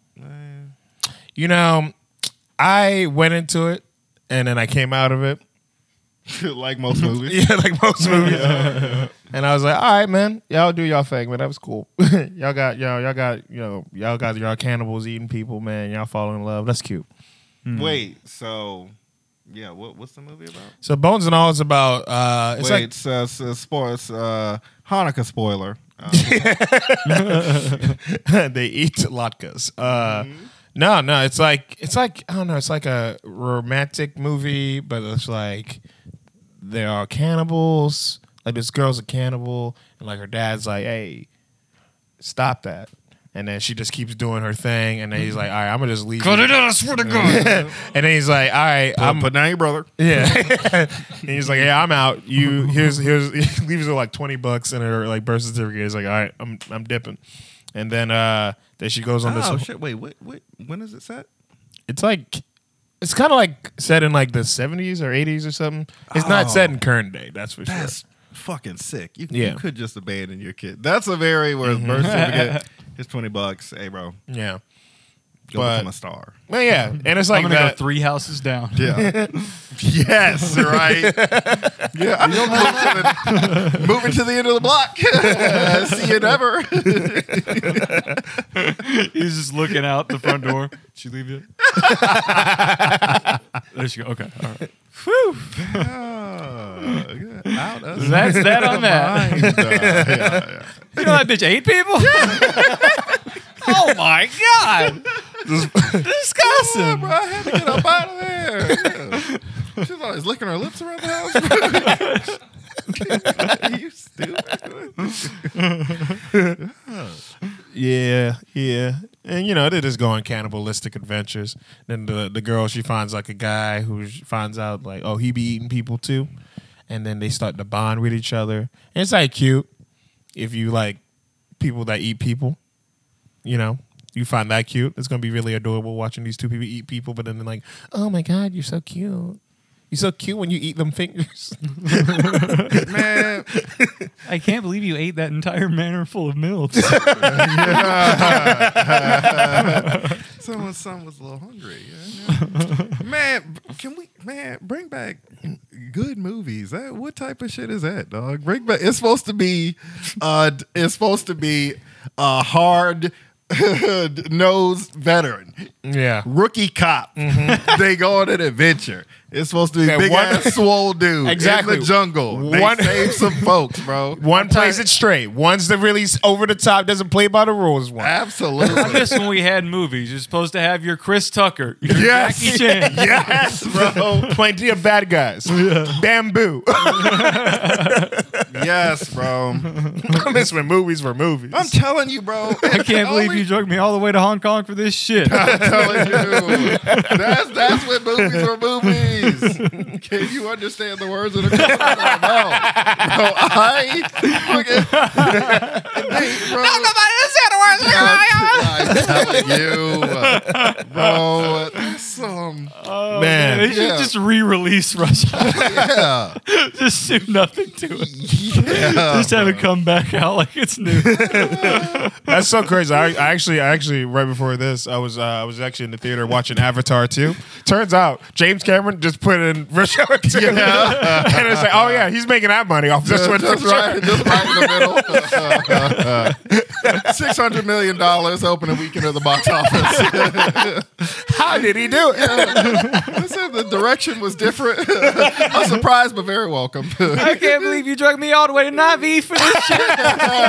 S3: Uh,
S1: You know, I went into it and then I came out of it.
S3: like most movies.
S1: Yeah, like most movies. And I was like, all right, man, y'all do y'all thing, man. That was cool. y'all got y'all y'all got you know y'all got y'all cannibals eating people, man. Y'all falling in love. That's cute.
S3: Wait, so yeah, what, what's the movie about?
S1: So Bones and All is about uh, it's
S3: Wait,
S1: like
S3: it's, uh, it's, uh, sports, uh, Hanukkah spoiler. Um,
S1: they eat latkes. Uh, No, no, it's like it's like I don't know. It's like a romantic movie, but it's like there are cannibals. Like this girl's a cannibal, and like her dad's like, "Hey, stop that." And then she just keeps doing her thing, and then he's like, "All right, I'm gonna just leave."
S2: Cut
S1: you."
S2: it out, I swear to God.
S1: And then he's like, "All right,
S3: I'm
S1: I'm
S3: putting down your brother.
S1: yeah." And he's like, "Yeah, I'm out. You here's here's he leaves her like twenty bucks in her like birth certificate." He's like, "All right, I'm I'm dipping." And then uh then she goes on this.
S3: Oh shit! Wait, wait, wait. When is it set?
S1: It's like it's kind of like set in like the seventies or eighties or something. It's not
S3: Oh.
S1: set in current day, that's for
S3: That's
S1: sure.
S3: fucking sick. You,
S1: Yeah.
S3: you could just abandon your kid. That's a very where his birth certificate is twenty bucks. Hey, bro,
S1: Yeah.
S3: go
S1: But-
S3: become a star.
S1: Well, yeah, and it's like
S2: I'm going to
S1: that.
S2: go three houses down.
S3: Yeah. yes, right. Yeah, I'm moving, to the, moving to the end of the block. See you never.
S2: He's just looking out the front door. Did she leave yet? There she go. Okay. All right.
S3: Oh, good. Out of
S2: That's that on that.
S3: mind. Uh, yeah, yeah.
S2: You know that bitch ate people? Oh my God.
S3: Yeah,
S2: Disgusting.
S3: bro, I had to get up out of there. Yeah. She's always licking her lips around the house. You stupid.
S1: Yeah, yeah, and you know they just go on cannibalistic adventures. Then the the girl she finds like a guy who sh- finds out like oh he be eating people too, and then they start to bond with each other. And it's like cute if you like people that eat people. You know, you find that cute. It's gonna be really adorable watching these two people eat people. But then they're like, oh my god, you're so cute. You're so cute when you eat them fingers.
S3: Man,
S2: I can't believe you ate that entire manor full of milk.
S3: someone's son was a little hungry. Yeah, man, can we, man, bring back good movies? That, what type of shit is that, dog? Bring back. It's supposed to be, uh, it's supposed to be a hard nosed veteran,
S1: Yeah.
S3: rookie cop. They go on an adventure. It's supposed to be
S1: Yeah,
S3: big
S1: one-
S3: ass swole dude
S1: Exactly.
S3: in the jungle. They
S1: One-
S3: save some folks, bro.
S1: One plays it straight. One's the really over the top, doesn't play by the rules one.
S3: Absolutely.
S2: I guess when we had movies, you're supposed to have your Chris Tucker, your
S3: Yes.
S2: Jackie Chan.
S3: Yes, bro.
S1: Plenty of bad guys. Bamboo.
S3: Yes, bro.
S1: This when movies were movies.
S3: I'm telling you, bro.
S2: I can't believe you drug me all the way to Hong Kong for this shit.
S3: I'm telling you. That's that's what movies are movies. Can you understand the words that are coming out of my mouth? Bro, I fucking bro. No, nobody understand the words that are coming out. I'm telling you, bro. That's some
S1: Man.
S2: They should
S3: Yeah.
S2: just re-release Rush Hour.
S3: yeah,
S2: Just do nothing to it.
S3: yeah.
S2: Just have it come back out like it's new.
S1: That's so crazy. I, I actually, I actually, right before this, I was, uh, I was actually in the theater watching Avatar two. Turns out James Cameron just put in Rush Hour two,
S3: Yeah.
S1: and it's like, oh yeah, he's making that money off this one.
S3: Just
S1: for
S3: right,
S1: sure.
S3: just right in the middle. Six hundred million dollars opening weekend at the box office.
S1: How did he do it?
S3: I said the direction was different. I'm surprised, but very welcome.
S2: I can't believe you drug me all the way to Navi for this shit.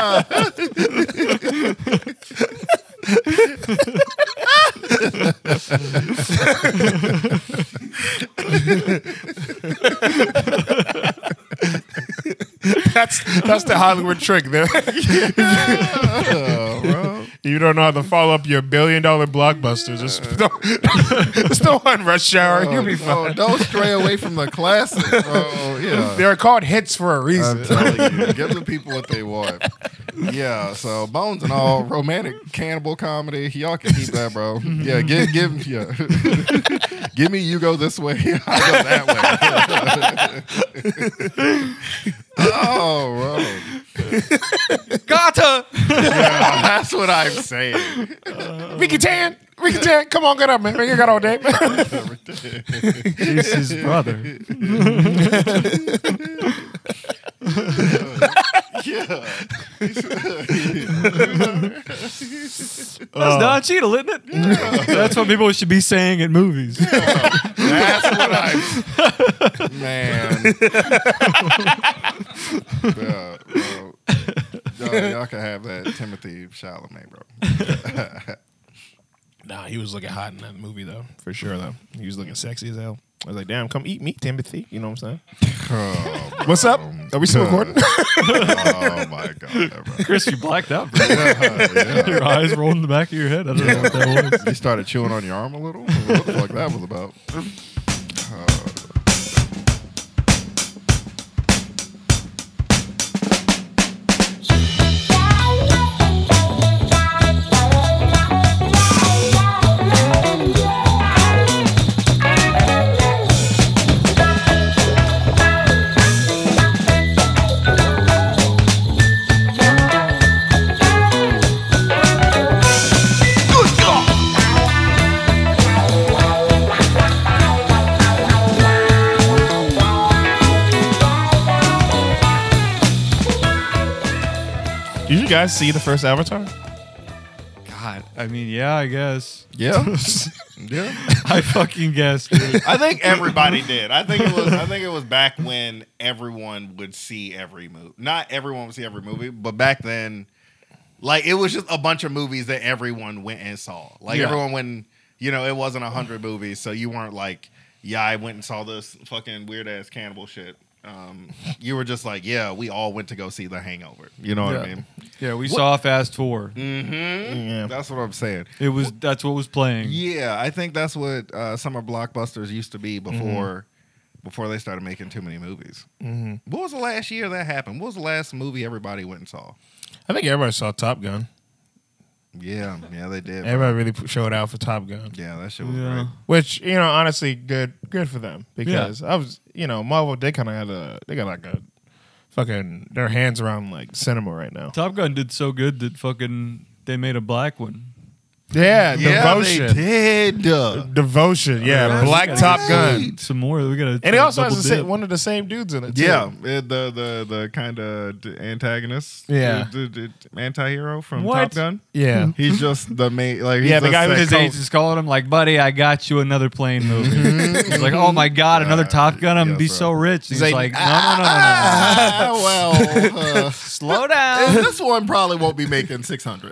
S1: That's that's the Hollywood trick there.
S3: Oh, bro.
S1: You don't know how to follow up your billion dollar blockbusters. Just throw, just throw on Rush Hour. You'll be
S3: Oh,
S1: fine.
S3: don't stray away from the classic, bro. Yeah.
S1: They're called hits for a reason.
S3: I'm telling you, give the people what they want. Yeah, so Bones and all romantic cannibal comedy, y'all can keep that, bro. Yeah, give give yeah, give me you go this way, I go that way. Oh, bro,
S2: Gata!
S3: yeah, that's what I'm saying.
S1: Ricky Tan, Ricky Tan, come on, get up, man. You got all day.
S2: He's his brother.
S3: Yeah,
S2: That's Don Cheadle, isn't it? That's what people should be saying at movies.
S3: that's what I'm. Man, yeah, bro. Y'all, y'all can have that Timothy Chalamet, bro.
S1: Nah, he was looking hot in that movie though, for sure though. He was looking sexy as hell. I was like, damn, come eat me, Timothy. You know what I'm saying?
S3: Oh,
S1: What's up? Are we still recording?
S3: oh my god, bro.
S2: Chris, you blacked out. Bro.
S3: Yeah, yeah.
S2: Your eyes rolled in the back of your head. I don't know what that was.
S3: You started chewing on your arm a little? What the fuck that was about?
S1: Did you guys see the first Avatar?
S2: God, I mean, yeah, I guess.
S3: Yeah. Yeah.
S2: I fucking guessed, dude.
S3: I think everybody did. I think it was I think it was back when everyone would see every movie. Not everyone would see every movie, but back then, like, it was just a bunch of movies that everyone went and saw. Like,
S1: Yeah.
S3: everyone went, you know, it wasn't a hundred movies, so you weren't like, yeah, I went and saw this fucking weird ass cannibal shit. Um, you were just like, yeah, we all went to go see The Hangover. You know what I
S2: Yeah.
S3: mean?
S2: Yeah, we saw Fast Four.
S3: Mm-hmm.
S1: Yeah.
S3: That's what I'm saying.
S2: It was that's what was playing.
S3: Yeah, I think that's what uh, summer blockbusters used to be before before they started making too many movies.
S1: Mm-hmm.
S3: What was the last year that happened? What was the last movie everybody went and saw?
S1: I think everybody saw Top Gun.
S3: Yeah, yeah, they did. bro.
S1: Everybody really put- showed out for Top Gun.
S3: Yeah, that shit was
S2: Yeah.
S3: great.
S1: Which, you know, honestly, good good for them. Because I was, you know, Marvel, they kind of had a, they got like a fucking, their hands around like cinema right now.
S2: Top Gun did so good that fucking they made a black one.
S1: Yeah,
S3: Yeah,
S1: Devotion.
S3: they did. Uh,
S1: Devotion. Yeah,
S3: That's
S1: Black
S2: great.
S1: Top Gun.
S2: Some more. We gotta.
S1: And he also has
S2: double
S1: the same,
S2: dip.
S1: one of the same dudes in it. Too.
S3: yeah, it- the the the kind of antagonist.
S1: Yeah.
S3: the, the, the anti-hero from
S2: What?
S3: Top Gun.
S1: Yeah.
S3: He's just the main. Like he's
S1: Yeah, the
S3: just
S1: guy with
S3: that
S2: His
S3: co-
S2: agent is calling him like, buddy, I got you another plane movie. He's like, oh my god, another Top Gun. I'm gonna be
S3: Yes,
S2: so
S3: sir.
S2: rich. He's,
S1: like,
S2: like, no, no, no, no, no,
S3: Ah, well, uh,
S2: Slow
S3: and
S2: down.
S3: this one probably won't be making six hundred.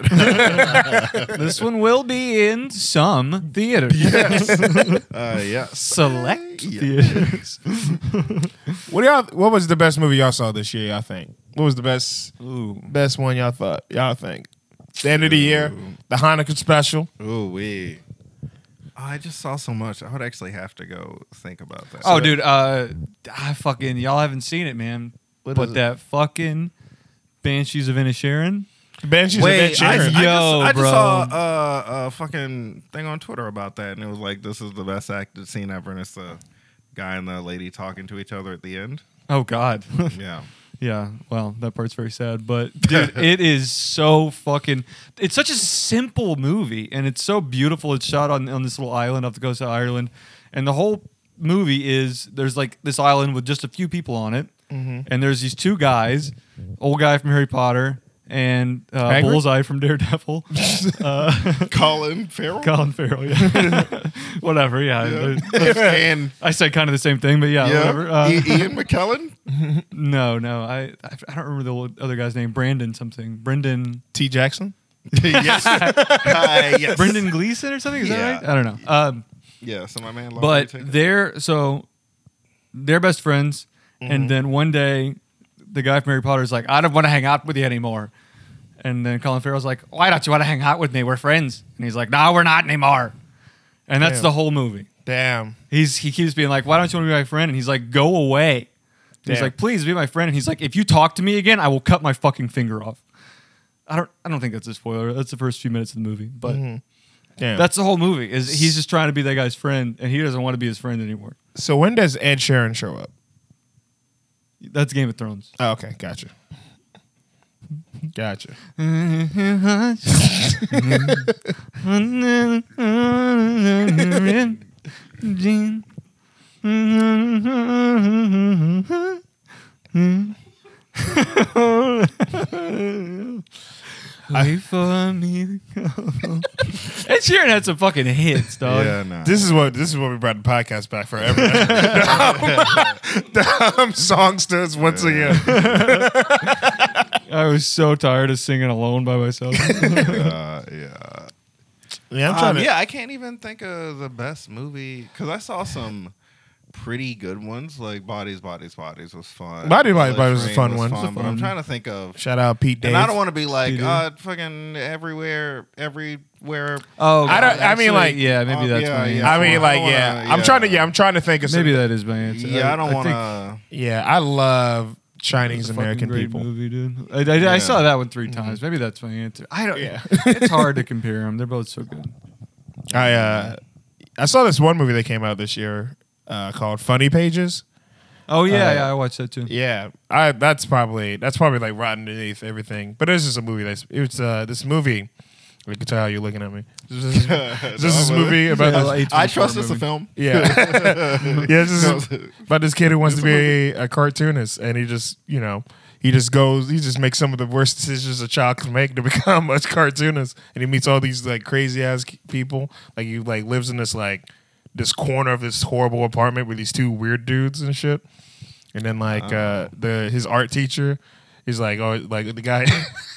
S2: This one will be in some theaters.
S3: uh, yes.
S2: Select
S3: Yeah.
S2: theaters.
S1: What do y'all? What was the best movie y'all saw this year? Y'all think? What was the best
S2: Ooh.
S1: best one y'all thought? Y'all think? The end of the year, the Hanukkah special.
S3: Ooh wee. I just saw so much. I would actually have to go think about that.
S2: Oh, dude, uh, I fucking y'all haven't seen it, man.
S1: What
S2: but
S1: is it?
S2: that fucking Banshees of Inisherin.
S1: Banshees
S3: Wait,
S1: of Ed
S3: I, I
S1: Sheeran.
S3: just,
S2: Yo,
S3: I just
S2: bro.
S3: saw uh, a fucking thing on Twitter about that, and it was like, "This is the best acted scene ever," and it's the guy and the lady talking to each other at the end.
S2: Oh God.
S3: Yeah,
S2: Yeah, well, that part's very sad, but dude, it is so fucking. It's such a simple movie, and it's so beautiful. It's shot on on this little island off the coast of Ireland, and the whole movie is there's like this island with just a few people on it,
S1: Mm-hmm.
S2: and there's these two guys, old guy from Harry Potter and uh,
S1: Hagrid?
S2: Bullseye from Daredevil, uh,
S3: Colin Farrell.
S2: Colin Farrell, yeah, whatever, yeah.
S3: Yeah. and
S2: I said kind of the same thing, but yeah,
S3: yeah,
S2: whatever. Uh,
S3: I- Ian McKellen.
S2: no, no, I I don't remember the other guy's name. Brandon something. Brendan.
S1: T. Jackson.
S3: yes, uh, yes,
S2: Brendan Gleeson or something? Is
S3: Yeah.
S2: that right? I don't know. Um,
S3: Yeah, so my man.
S2: but
S3: Laurie
S2: they're so they're best friends, and then one day the guy from Harry Potter is like, "I don't want to hang out with you anymore," and then Colin Farrell's like, "Why don't you want to hang out with me? We're friends," and he's like, "No, we're not anymore," and that's
S1: Damn.
S2: the whole movie.
S1: Damn.
S2: He's he keeps being like, "Why don't you want to be my friend?" And he's like, "Go away." And he's
S1: Damn.
S2: like, "Please be my friend." And he's like, "If you talk to me again, I will cut my fucking finger off." I don't I don't think that's a spoiler. That's the first few minutes of the movie, but.
S1: Damn.
S2: That's the whole movie. Is he's just trying to be that guy's friend, and he doesn't want to be his friend anymore.
S1: So when does Ed Sheeran show up?
S2: That's Game of Thrones.
S1: Oh, okay, gotcha. Gotcha.
S2: Wait for me to come. Ed Sheeran had some fucking hits, dog.
S3: Yeah, no.
S1: This is what this is what we brought the podcast back forever. Dumb songsters once again.
S2: I was so tired of singing alone by myself.
S3: uh, yeah.
S1: Yeah, I'm
S3: Um,
S1: trying to.
S3: yeah, I can't even think of the best movie because I saw some pretty good ones. Like Bodies, Bodies, Bodies was fun.
S1: Body, Body,
S3: Bullet
S1: Body was a
S3: Train
S1: fun one.
S3: fun,
S1: It was
S3: but I'm
S2: fun.
S3: trying to think of.
S1: Shout out Pete Dave.
S3: And I don't want to be like,
S2: P D.
S3: uh, fucking everywhere, everywhere.
S2: Oh,
S1: I don't- I mean, like-
S2: yeah, maybe
S3: um,
S2: that's
S3: yeah,
S2: my
S3: yeah.
S2: answer.
S1: I mean,
S3: I
S1: like,
S3: wanna-
S1: yeah. I'm
S3: yeah.
S1: trying to. Yeah, I'm trying to think of.
S2: Maybe
S1: some,
S2: that is my answer.
S3: Yeah, I don't want
S2: think
S3: to.
S1: Yeah, I love Chinese
S2: it's a fucking
S1: American
S2: great
S1: people.
S2: movie, dude. I, I, I
S3: Yeah.
S2: saw that one three times. Maybe that's my answer. I don't.
S1: Yeah.
S2: It's hard to compare them. They're both so good.
S1: I uh, I saw this one movie that came out this year uh, called Funny Pages.
S2: Oh yeah,
S1: Uh,
S2: yeah, I watched that too.
S1: Yeah, I that's probably that's probably like rotten beneath everything. But it's just a movie. That's it's uh this movie. I can tell how you're looking at me. Is this, is this, this movie about
S2: Yeah,
S1: this?
S2: like-
S3: I trust this a film.
S1: Yeah, yeah. This is about this kid who wants to be a cartoonist, and he just you know he just goes he just makes some of the worst decisions a child can make to become a cartoonist, and he meets all these like crazy ass people. Like he like lives in this like this corner of this horrible apartment with these two weird dudes and shit. And then like uh, the his art teacher, he's like oh like the guy.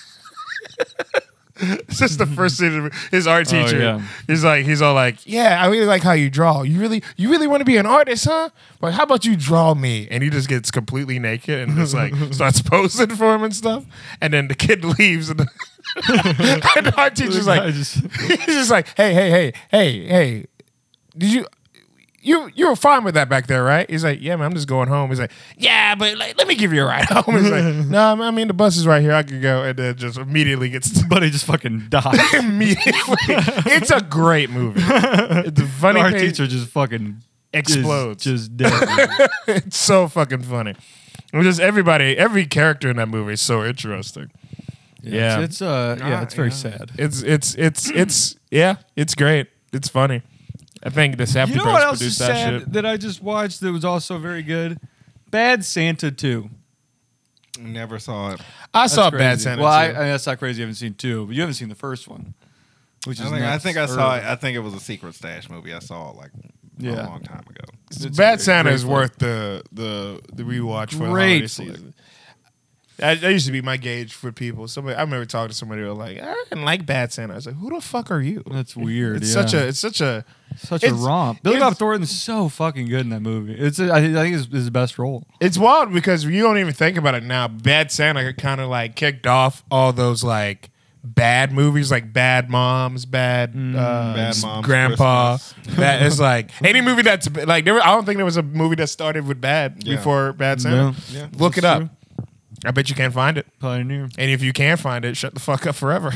S1: It's just the first scene of his art
S2: Oh,
S1: teacher.
S2: yeah.
S1: He's like, he's all like, yeah, I really like how you draw. You really, you really want to be an artist, huh? But how about you draw me? And he just gets completely naked and just like starts posing for him and stuff. And then the kid leaves, and the, and the art teacher's
S2: The guy
S1: like,
S2: just-
S1: he's just like, hey, hey, hey, hey, hey, did you? You you were fine with that back there, right? He's like, yeah, man, I'm just going home. He's like, yeah, but like, let me give you a ride home. He's like, no, I mean the bus is right here. I could go, and then just immediately gets
S2: But he just fucking died.
S1: immediately. It's a great movie. The funny
S2: Our
S1: page,
S2: teacher just fucking
S1: Explodes.
S2: Just, just dead.
S1: it's so fucking funny. It was just everybody, every character in that movie is so interesting. Yeah.
S2: It's, it's uh yeah,
S3: Nah,
S2: it's very
S3: yeah.
S2: sad.
S1: It's it's it's it's yeah, it's great. It's funny. I think the Safdie
S2: You know
S1: Bros
S2: what else
S1: produced
S2: is
S1: that
S2: sad
S1: shit.
S2: that I just watched that was also very good? Bad Santa two.
S3: Never saw it.
S1: I
S2: That's
S1: saw
S2: crazy.
S1: Bad Santa.
S2: Well, I, I
S1: too.
S2: mean, that's not crazy. You haven't seen two, but you haven't seen the first one, which
S3: I
S2: is
S3: think, I
S2: nuts.
S3: think I saw
S2: Or-
S3: it. I think it was a Secret Stash movie. I saw it like
S2: Yeah.
S3: a long time ago.
S2: It's a
S1: Bad
S2: great-
S1: Santa
S2: great
S1: is
S2: flick.
S1: worth the the the rewatch for the
S2: Great
S1: holiday
S2: flick.
S1: season. That, that used to be my gauge for people. Somebody, I remember talking to somebody who was like, "I didn't like Bad Santa." I was like, "Who the fuck are you?"
S2: That's weird.
S1: It's
S2: yeah.
S1: such a it's such a
S2: such a
S1: it's-
S2: romp. Billy
S1: it's-
S2: Bob Thornton's so fucking good in that movie. It's a, I, think- I think it's his best role.
S1: it's wild because you don't even think about it now. Bad Santa kind of like kicked off all those like bad movies, like Bad Moms, Bad, uh,
S3: Bad Moms
S1: Grandpa.
S3: Christmas.
S1: Bad, it's like any movie that's like there. I don't think there was a movie that started with bad
S3: Yeah.
S1: before Bad Santa.
S2: No.
S3: Yeah.
S1: Look it
S2: That's
S1: up.
S2: true.
S1: I bet you can't find it.
S2: Pioneer.
S1: And if you can find it, shut the fuck up forever.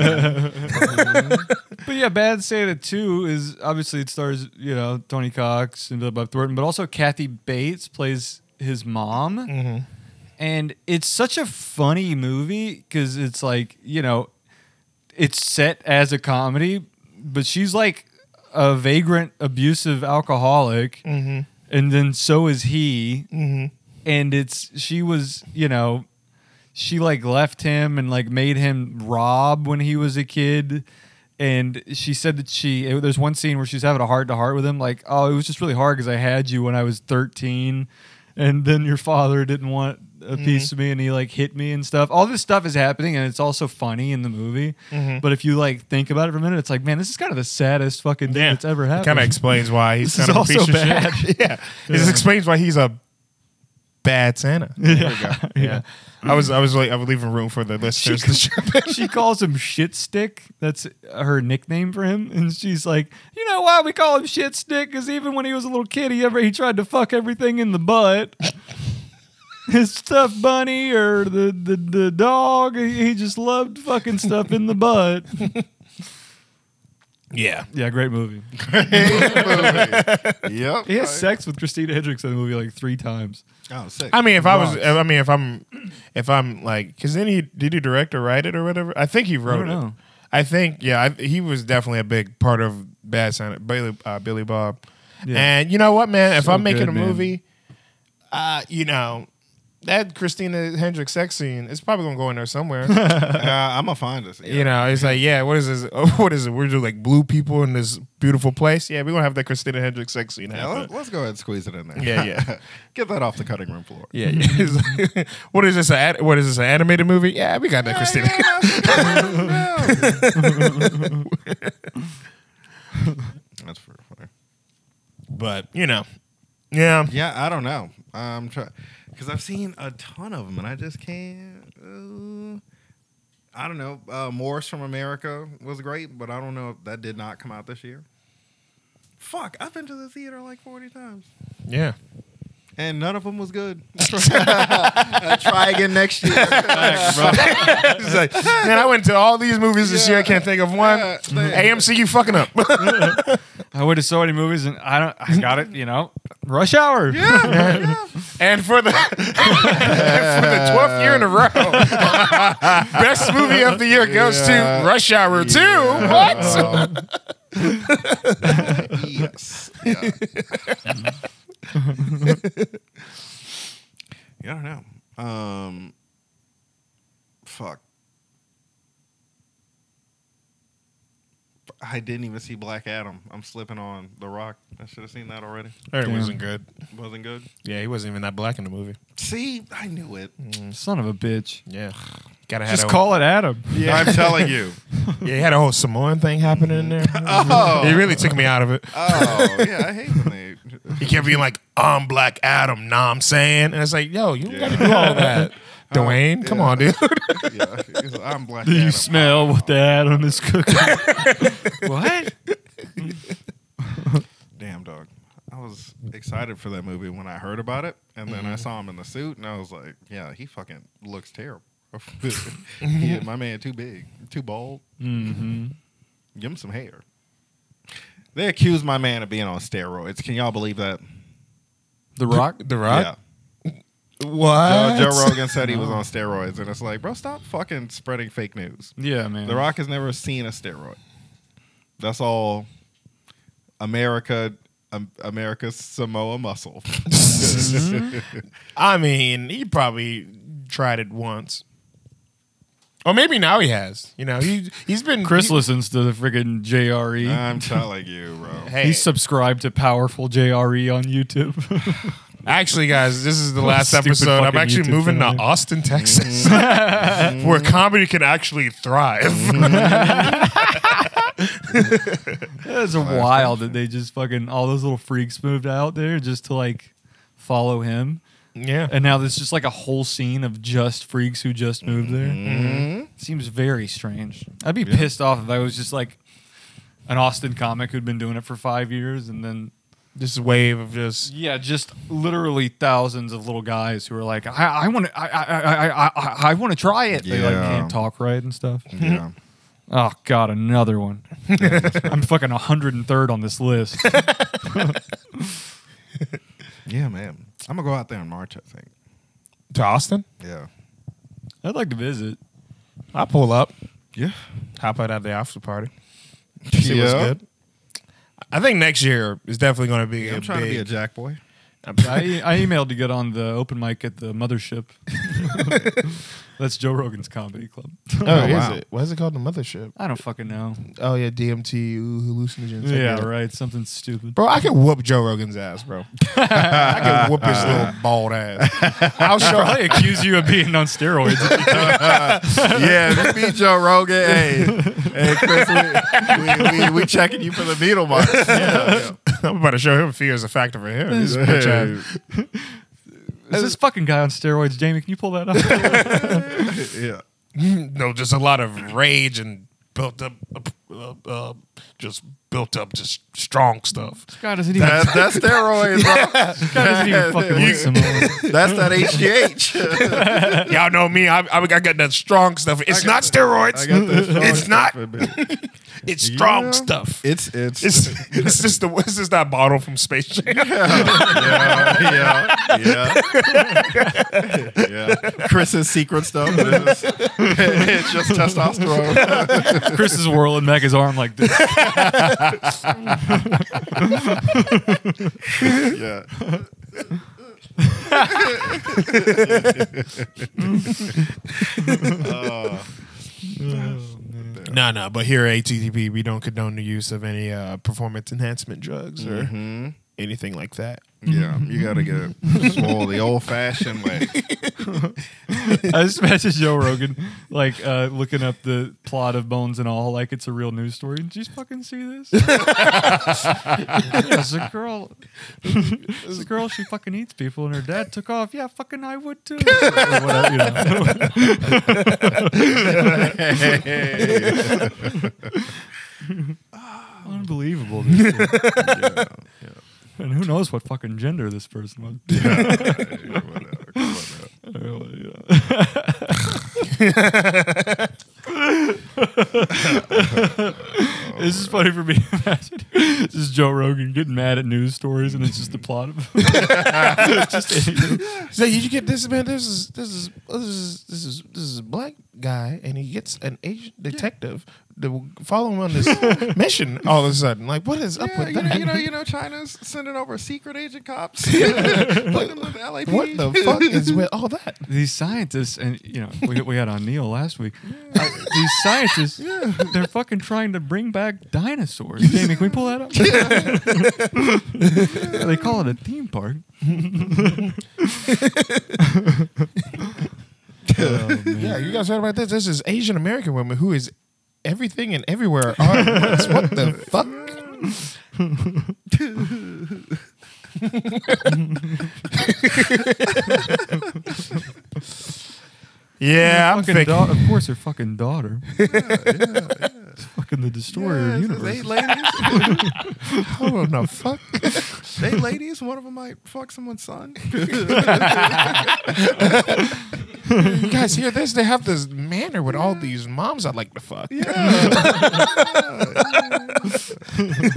S2: But yeah, Bad Santa two is obviously it stars, you know, Tony Cox and Billy Bob Thornton, but also Kathy Bates plays his mom.
S1: Mm-hmm.
S2: And it's such a funny movie because it's like, you know, it's set as a comedy, but she's like a vagrant, abusive alcoholic.
S1: Mm-hmm.
S2: And then so is he.
S1: Mm-hmm.
S2: And it's, she was, you know, she like left him and like made him rob when he was a kid. And she said that she, it- there's one scene where she's having a heart to heart with him. Like, oh, it was just really hard because I had you when I was thirteen. And then your father didn't want a piece of me and he like hit me and stuff. All this stuff is happening and it's also funny in the movie.
S1: Mhm.
S2: But if you like think about it for a minute, it's like, man, this is kind of the saddest fucking thing that's ever happened.
S1: Kind of explains why he's
S2: This
S1: kind
S2: is
S1: of a
S2: also
S1: piece of
S2: bad.
S1: shit. yeah. This
S2: Yeah.
S1: explains why he's a bad Santa. There we go. Yeah. I was I was like I was leaving room for the listeners to jump in.
S2: She calls him Shit Stick. That's her nickname for him. And she's like, you know why we call him Shit Stick? Because even when he was a little kid, he ever he tried to fuck everything in the butt. His stuffed bunny or the, the, the dog, he he just loved fucking stuff in the butt.
S1: Yeah.
S2: Yeah, great movie.
S3: Yep.
S2: He has sex with Christina Hendricks in the movie like three times.
S3: Oh, sick.
S1: I mean, if I was,
S2: Rocks.
S1: I mean, if I'm, if I'm like, because then he did he direct or write it or whatever. I think he wrote
S2: don't
S1: it.
S2: know.
S1: I think, yeah, I, he was definitely a big part of Bad Santa, Billy, uh, Billy Bob.
S2: Yeah.
S1: And you know what, man? If
S2: So
S1: I'm making
S2: good,
S1: a
S2: man.
S1: movie, uh, you know, that Christina Hendricks sex scene is probably gonna go in there somewhere.
S3: uh, I'm gonna find this.
S1: You know, it's like, yeah, what is this? What is it? We're just like blue people in this beautiful place. Yeah, we're gonna have that Christina Hendricks sex scene
S3: Yeah,
S1: happen.
S3: let, let's go ahead and squeeze it in there.
S1: Yeah, yeah.
S3: Get that off the cutting room floor.
S1: Yeah, yeah. It's like, what is this? A, ad- what is this? An animated movie? Yeah, we got that, Christina.
S3: That's pretty funny.
S1: But you know, yeah,
S3: Yeah, I don't know. I'm trying because I've seen a ton of them and I just can't. Uh, I don't know. Uh, Morris from America was great, but I don't know if that did not come out this year. Fuck, I've been to the theater like forty times.
S1: yeah.
S3: And none of them was good. Uh, try again next year.
S1: It's like, man, I went to all these movies this year. I can't think of one.
S3: Yeah, they-
S1: A M C, you fucking up.
S2: I went to so many movies and I don't I got it, you know. Rush Hour.
S3: yeah,
S1: And for the for the twelfth year in a row, best movie of the year goes
S3: Yeah.
S1: to Rush Hour Two. What?
S3: yes. Yeah. yeah, I don't know. Um, fuck. I didn't even see Black Adam. I'm slipping on The Rock. I should have seen that already.
S1: That
S2: Damn.
S1: wasn't good.
S3: Wasn't good.
S1: Yeah, he wasn't even that black in the movie.
S3: See, I knew it.
S2: Son of a bitch.
S1: Yeah, gotta have
S2: Just
S1: a,
S2: call it Adam.
S3: I'm telling you.
S1: Yeah, he had a whole Samoan thing happening in there.
S3: Oh.
S1: He really took me out of it.
S3: Oh, yeah, I hate when they.
S1: He kept being like, "I'm Black Adam," nah, I'm saying, and it's like, yo, you don't
S3: Yeah.
S1: gotta do all that. Dwayne, come
S3: yeah.
S1: on, dude.
S3: Yeah, he's like, I'm Black
S2: Do you
S3: Adam.
S2: smell what the Adam is cooking? What?
S3: Damn, dog. I was excited for that movie when I heard about it, and then I saw him in the suit, and I was like, yeah, he fucking looks terrible. Yeah, my man too big, too bald.
S2: Mm-hmm.
S3: Give him some hair. They accused my man of being on steroids. Can y'all believe that?
S2: The Rock?
S1: The Rock.
S3: Yeah.
S1: What?
S3: Joe, Joe Rogan said he was on steroids, and it's like, bro, stop fucking spreading fake news.
S2: Yeah, man.
S3: The Rock has never seen a steroid. That's all America, um, America's Samoa muscle.
S1: I mean, he probably tried it once. Or maybe now he has. You know, he, he's been...
S2: Chris
S1: he,
S2: listens to the friggin' J R E.
S3: I'm telling you, bro.
S1: Hey,
S2: He's subscribed to Powerful J R E on YouTube.
S1: actually, guys, this is the last
S2: Stupid
S1: episode. I'm
S2: fucking
S1: actually
S2: YouTube
S1: moving to
S2: channel.
S1: Austin, Texas, where comedy can actually thrive.
S2: It's wild that they just fucking, all those little freaks moved out there just to like follow him.
S1: Yeah.
S2: And now there's just like a whole scene of just freaks who just moved there.
S3: Mhm.
S2: Seems very strange. I'd be pissed off if I was just like an Austin comic who'd been doing it for five years and then
S1: This wave of just...
S2: yeah, just literally thousands of little guys who are like, I want to, I, I, I, I, I, I want to try it. They like
S3: Yeah.
S2: can't talk right and stuff.
S3: Yeah.
S2: Oh God, another one. I'm fucking one hundred third on this list.
S3: Yeah, man. I'm going to go out there in March, I think.
S1: To Austin?
S3: Yeah.
S2: I'd like to visit.
S1: I'll pull up.
S3: Yeah.
S1: Hop out at the after party. See what's
S3: Yeah.
S1: good. I think next year is definitely going to be
S3: I'm
S1: a
S3: trying
S1: big...
S3: to be a jack boy.
S2: I, I emailed to get on the open mic at the Mothership. That's Joe Rogan's comedy club.
S1: Oh,
S3: Oh,
S1: is
S3: wow.
S1: it? Why is it called the Mothership?
S2: I don't fucking know.
S1: Oh, yeah, D M T hallucinogens. I
S2: Yeah,
S1: get it.
S2: right. Something stupid.
S1: Bro, I could whoop Joe Rogan's ass, bro. I could whoop his little bald ass. I'll show
S2: Probably accuse you of being on steroids. if you don't.
S3: Yeah, if you beat Joe Rogan, hey, hey, Chris, we, we, we, we checking you for the needle marks. Yeah,
S1: I'm about to show him fear is a factor for him. This
S3: yeah.
S1: bitch ass.
S2: Is this fucking guy on steroids, Jamie? Can you pull that up?
S3: yeah.
S1: No, just a lot of rage and built up, uh, uh, just built up, just strong stuff.
S2: God doesn't even,
S3: That, that's steroids, bro.
S2: God doesn't even fucking look similar.
S3: That's that H G H.
S1: Y'all know me. I, I, I got that strong stuff. It's
S3: I got
S1: not
S3: the-
S1: steroids.
S3: I got that strong
S1: It's
S3: stuff
S1: not.
S3: in me.
S1: It's strong
S3: Yeah.
S1: stuff.
S3: It's it's
S1: It's it's just the it's just that bottle from Space Jam.
S3: yeah, yeah, yeah, yeah. Chris's secret stuff. Is, it's just testosterone.
S2: Chris is whirling back his arm like this.
S3: Yeah. Oh.
S1: No, no, but here at A T T P, we don't condone the use of any uh, performance enhancement drugs or
S3: Mm-hmm.
S1: anything like that.
S3: Yeah, you gotta get swole the old fashioned way.
S2: I just imagine Joe Rogan like uh, looking up the plot of Bones and All like it's a real news story. Did you fucking see this? Yeah, it's a girl. It's a girl. She fucking eats people, and her dad took off. Yeah, fucking I would too. Or whatever, you know. Unbelievable. This shit.
S3: Yeah, yeah.
S2: And who knows what fucking gender this person was.
S3: Yeah, whatever, whatever.
S2: This is funny for me. Imagine this is Joe Rogan getting mad at news stories, and it's just the plot of just
S1: So you get this man. This is this is this is this is this is a black guy, and he gets an Asian detective to will follow him on this mission. All of a sudden, like what is up
S3: Yeah,
S1: with
S3: you
S1: that?
S3: know, you know, you know, China's sending over secret agent cops. Putting them with L A P D.
S1: What the fuck is with all that?
S2: these scientists, and you know, we, we had on Neil last week. Uh, these scientists, they're fucking trying to bring back dinosaurs. Jamie, can we pull that up? They call it a theme park. Oh, man.
S1: Yeah, you guys heard about this? This is Asian American woman who is everything and everywhere all at once. What the fuck? Yeah, I'm
S2: Fucking
S1: thinking.
S2: da- of course, her fucking daughter. It's fucking the destroyer
S3: Yeah,
S2: of
S3: it's
S2: universe.
S3: eight ladies.
S1: Hold on, fuck.
S3: Eight ladies. One of them might fuck someone's son.
S1: You guys hear this? They have this manor with all these moms I'd like to fuck.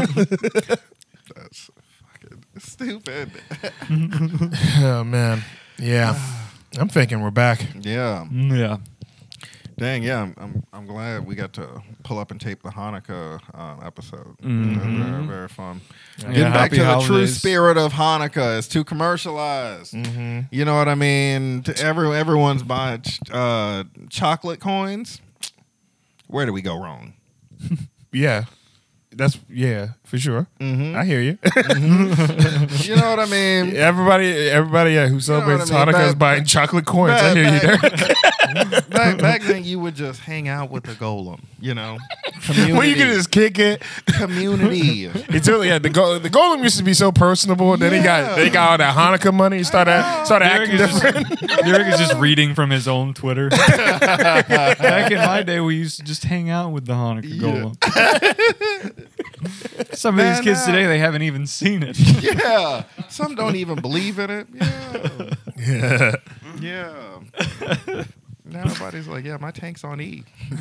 S3: That's fucking stupid.
S1: Oh man. Yeah. I'm thinking we're back.
S3: Yeah.
S2: Mm, yeah.
S3: Dang, yeah, I'm, I'm I'm glad we got to pull up and tape the Hanukkah um, episode.
S2: Mhm.
S3: Very, very fun.
S2: Yeah,
S3: Getting back
S2: happy
S3: to the true
S2: holidays.
S3: spirit of Hanukkah. It's too commercialized.
S1: Mm-hmm.
S3: You know what I mean? To every, everyone's buying uh, chocolate coins. Where do we go wrong?
S1: Yeah. That's, yeah, for sure.
S3: Mm-hmm.
S1: I hear you.
S3: You know what I mean?
S1: everybody, everybody yeah, who
S3: what
S1: celebrates
S3: I mean?
S1: Hanukkah is
S3: Back-
S1: buying chocolate coins. I
S3: back-
S1: hear you there.
S3: back, back then, you would just hang out with the golem. You know,
S1: When you can just kick it.
S3: community.
S1: It's really, yeah, the, go- the golem used to be so personable, and then he got
S3: Yeah.
S1: they got all that Hanukkah money. He started started
S2: Derek
S1: acting
S2: is,
S1: different.
S2: just, Derek is just reading from his own Twitter. Back in my day, we used to just hang out with the Hanukkah
S3: Yeah.
S2: golem. Some of these
S3: Man,
S2: kids
S3: uh,
S2: today, they haven't even seen it.
S3: Yeah, some don't even believe in it. Yeah,
S1: Yeah.
S3: yeah. Now everybody's like, yeah, my tank's on E.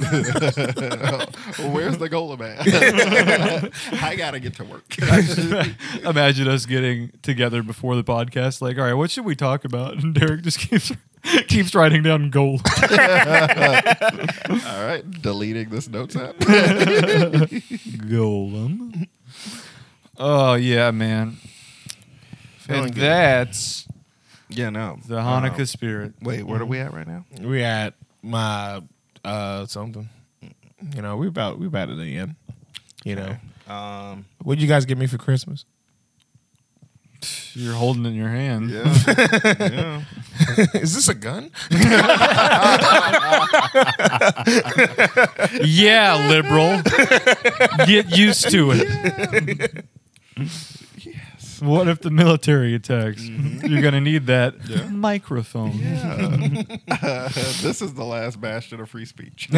S3: Well, where's the golem at? I gotta get to work.
S2: Imagine us getting together before the podcast, like, all right, what should we talk about? And Derek just keeps keeps writing down gold.
S3: All right, deleting this notes app.
S2: Golem. Oh yeah, man.
S1: Feeling
S2: And
S1: good.
S2: that's
S3: Yeah, no.
S2: the Hanukkah
S3: Um,
S2: spirit.
S3: wait, where are we at right now?
S1: We at my uh something. You know, we about we about at the end. You know,
S3: Um,
S1: what'd you guys give me for Christmas?
S2: You're holding it in your hand.
S3: yeah, yeah.
S1: Is this a gun?
S2: Yeah, liberal. Get used to it.
S3: Yes.
S2: What if the military attacks?
S3: Mm-hmm.
S2: You're gonna need that
S3: Yeah.
S2: microphone.
S3: Yeah. Uh, this is the last bastion of free speech.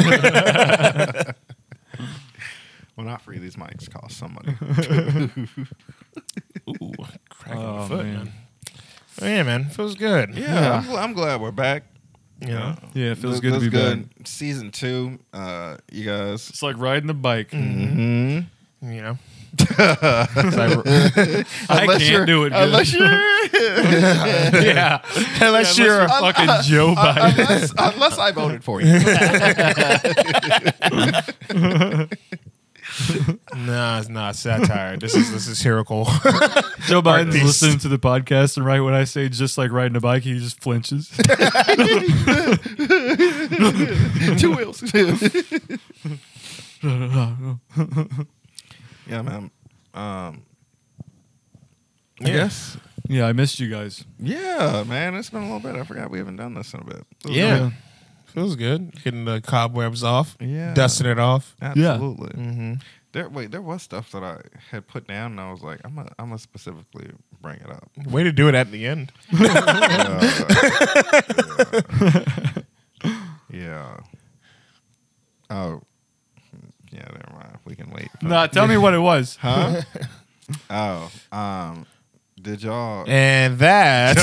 S3: Well, not free. These mics cost some money.
S1: Ooh, cracking
S2: Oh,
S1: my foot,
S2: man.
S1: man. Oh, yeah, man, feels good.
S3: Yeah, I'm, gl- I'm glad we're back.
S1: You know,
S2: Yeah, it feels
S3: This-
S2: good to
S3: this
S2: be
S3: good.
S2: back.
S3: Season two, uh, you guys.
S2: It's like riding the bike.
S3: Mm-hmm.
S1: you know.
S2: I can't do it. Good.
S3: Unless you're,
S2: yeah,
S1: Unless
S2: Yeah,
S1: you're
S2: unless you're fucking Joe Biden.
S3: unless, unless I voted for you.
S1: nah, it's not satire. This is this is satirical.
S2: Joe Biden's
S1: Beast.
S2: listening to the podcast, and right when I say just like riding a bike, he just flinches.
S3: Two wheels. Yeah, man. Um, I
S1: Yeah.
S3: guess.
S2: Yeah, I missed you guys.
S3: Yeah, man. It's been a little bit. I forgot we haven't done this in a bit. This was
S1: Yeah.
S3: good.
S1: Feels good. Getting the cobwebs off.
S3: Yeah.
S1: Dusting it off.
S3: Absolutely.
S1: Mm-hmm.
S3: There, wait, there was stuff that I had put down, and I was like, I'm gonna, I'm gonna specifically bring it up.
S1: Way to do it at the end.
S3: Uh, yeah. yeah. Oh, yeah. Never mind. We can wait.
S2: Nah, tell me what it was.
S3: Huh? Oh, um, did y'all?
S1: And that's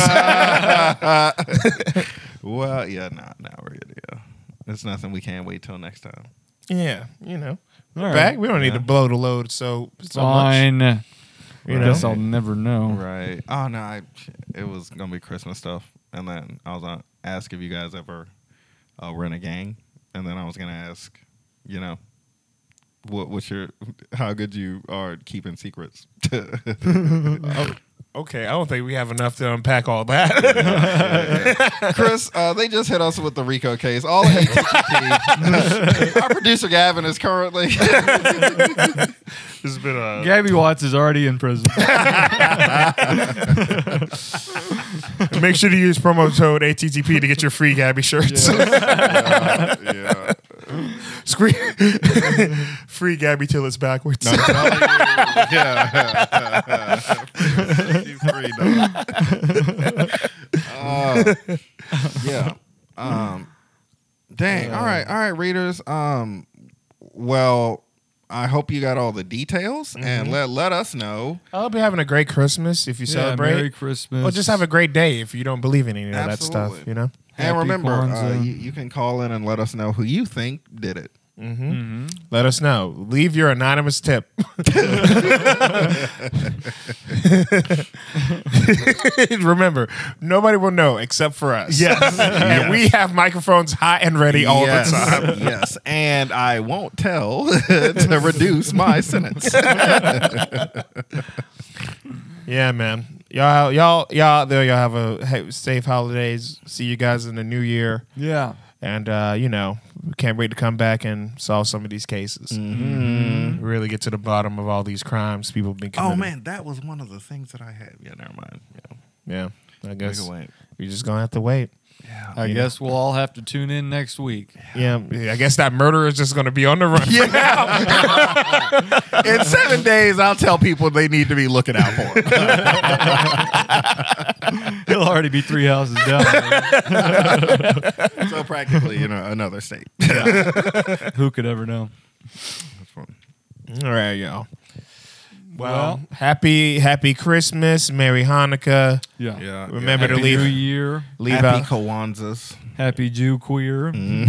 S3: Well, yeah, nah, nah, we're good. Yeah, it's nothing. We can't wait till next time.
S1: yeah, you know.
S2: All
S1: We're
S2: right.
S1: back. We don't need
S3: Yeah.
S1: to blow the load so so much.
S2: Fine.
S1: You
S2: I
S1: know?
S2: guess I'll never know.
S3: Right. Oh no, I, it was gonna be Christmas stuff, and then I was gonna ask if you guys ever uh, were in a gang, and then I was gonna ask, you know, what what's your how good you are at keeping secrets.
S1: Oh, okay, I don't think we have enough to unpack all that.
S3: Chris, uh, they just hit us with the RICO case. All at A T G P. Our producer Gavin is currently.
S1: This has been a
S2: Gabby Watts is already in prison.
S1: Make sure to use promo code A T T P to get your free Gabby shirts.
S3: yeah, yeah.
S1: Screen free Gabby till it's backwards.
S3: No, I'm telling you, yeah. He's free, dog. Uh, yeah. Um, dang. All right. All right, readers. Um, well, I hope you got all the details and let let us know.
S1: I hope you're having a great Christmas if you
S2: Yeah,
S1: celebrate.
S2: Merry Christmas.
S1: Or just have a great day if you don't believe in any of that stuff,
S3: Absolutely.
S1: you know?
S3: And
S2: Happy
S3: remember, uh,
S2: Kwanzaa.
S3: you, you can call in and let us know who you think did it.
S2: Mm-hmm.
S1: Let us know. Leave your anonymous tip. Remember, nobody will know except for us.
S3: Yes.
S1: And
S3: Yes.
S1: we have microphones hot and ready all
S3: yes.
S1: the time.
S3: Yes, and I won't tell to reduce my sentence.
S1: Yeah, man. Y'all, y'all, y'all out there, y'all have a hey, safe holidays. See you guys in the new year.
S2: Yeah.
S1: And, uh, you know, we can't wait to come back and solve some of these cases.
S3: Mm-hmm.
S1: Really get to the bottom of all these crimes people have been committing.
S3: Oh man, that was one of the things that I had. Yeah, never mind. Yeah,
S1: Yeah, I
S3: we
S1: guess
S3: can wait.
S1: we're just going to have to wait.
S3: Yeah,
S2: I guess we'll all have to tune in next week.
S1: Yeah, I guess that murderer is just going to be on the run.
S3: in seven days, I'll tell people they need to be looking out for him.
S2: He'll already be three houses down.
S3: So practically, you know, another state.
S2: Who could ever know?
S3: That's fun.
S1: All right, y'all. Well,
S2: Well-
S1: happy happy Christmas, Merry Hanukkah.
S2: Yeah.
S3: Yeah.
S1: Remember
S2: Happy
S1: to leave
S2: New Year.
S1: leave
S3: Happy
S1: out.
S3: Kwanzas.
S2: Happy Jew queer.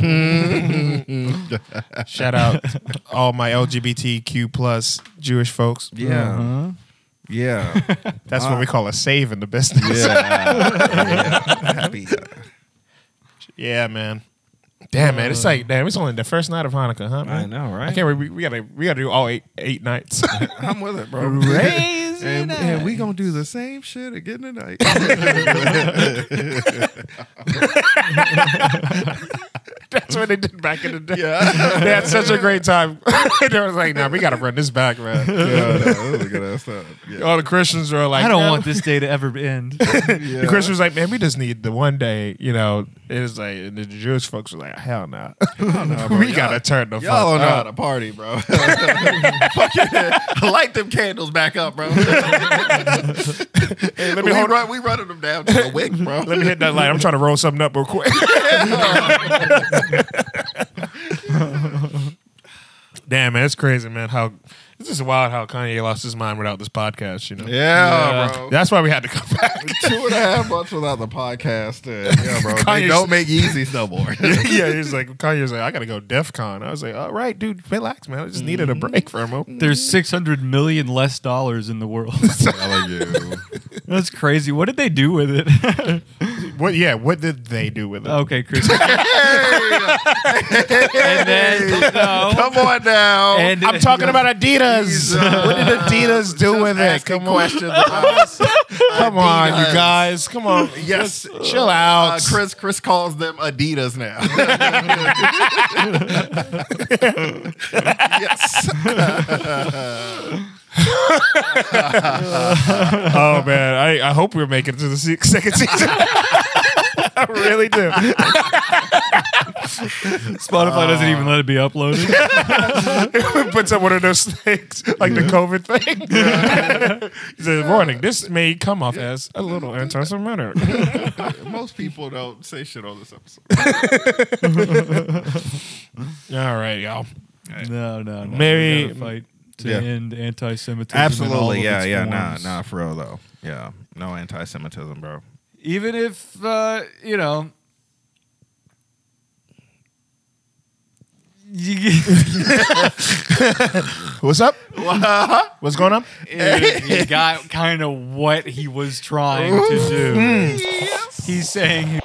S1: Shout out all my L G B T Q plus Jewish folks.
S3: Yeah.
S2: Uh-huh.
S3: Yeah.
S1: That's what we call a save in the business.
S3: Yeah. Yeah. Happy.
S1: Yeah, man. Damn, man. It's like damn. It's only the first night of Hanukkah, huh? Man?
S3: I know, right?
S1: I can't. We, we gotta. We gotta do all eight eight nights.
S3: I'm with it, bro.
S2: Crazy
S3: And,
S2: night.
S3: and we gonna do the same shit again tonight.
S1: That's what they did back in the day.
S3: Yeah.
S1: They had such a great time. They was like, "Nah, we gotta run this back, man."
S3: Yeah, no, that was a good ass time. Yeah.
S1: All the Christians are like,
S2: I don't
S1: "Man."
S2: want this day to ever end.
S3: Yeah.
S1: The Christians was like, "Man, we just need the one day." You know, it was like and the Jewish folks were like, "Hell no,
S3: no, bro.
S1: we
S3: Y'all-
S1: gotta turn the
S3: Y'all don't
S1: fuck
S3: know how
S1: up."
S3: to party, bro. Fucking light them candles back up, bro.
S1: Hey, let me
S3: we,
S1: hold
S3: run, we running them down to a wick, bro.
S1: Let me hit that light. I'm trying to roll something up real quick. Damn, man, it's crazy, man. How it's just wild how Kanye lost his mind without this podcast. You know,
S3: Yeah,
S2: Yeah.
S3: bro.
S1: that's why we had to come back.
S3: Two and a half months without the podcast. And yeah, bro. They
S1: Kanye's-
S3: don't make Yeezys no more.
S1: Yeah, he's like Kanye's like, I gotta go DEF CON. I was like, all right, dude, relax, man. I just needed a break for a moment.
S2: There's six hundred million less dollars in the world.
S3: Telling you.
S2: That's crazy. What did they do with it?
S1: What? Yeah, what did they do with it?
S2: Okay, Chris.
S3: Hey,
S2: And then, no.
S3: come on now.
S2: And
S1: I'm talking about Adidas.
S3: Jesus.
S1: What did Adidas do
S3: Just
S1: with it?
S3: asking
S1: Come on,
S3: questions about
S1: come on, you
S3: Adidas.
S1: guys. Come on,
S3: Yes.
S1: Just chill out.
S3: Uh, Chris Chris calls them Adidas now. Yes.
S1: Oh man, I, I hope we're making it to the se- second season. I really do.
S2: Spotify doesn't even let it be uploaded.
S1: Puts up one of those things like the COVID thing. He says, "Warning: this may come off as a little anti-Semitic."
S3: Most people don't say shit on this episode.
S1: All right, y'all.
S2: No, no, no.
S1: Mary-
S2: We gotta fight to
S3: Yeah.
S2: end anti-Semitism. in all
S3: Absolutely.
S2: of
S3: Yeah,
S2: its
S3: yeah. Nah,
S2: forms.
S3: nah, for real though. Yeah. No anti-Semitism, bro.
S2: Even if uh, you know. You,
S1: What's up? What's going on?
S2: you got kind of what he was trying to do. He's saying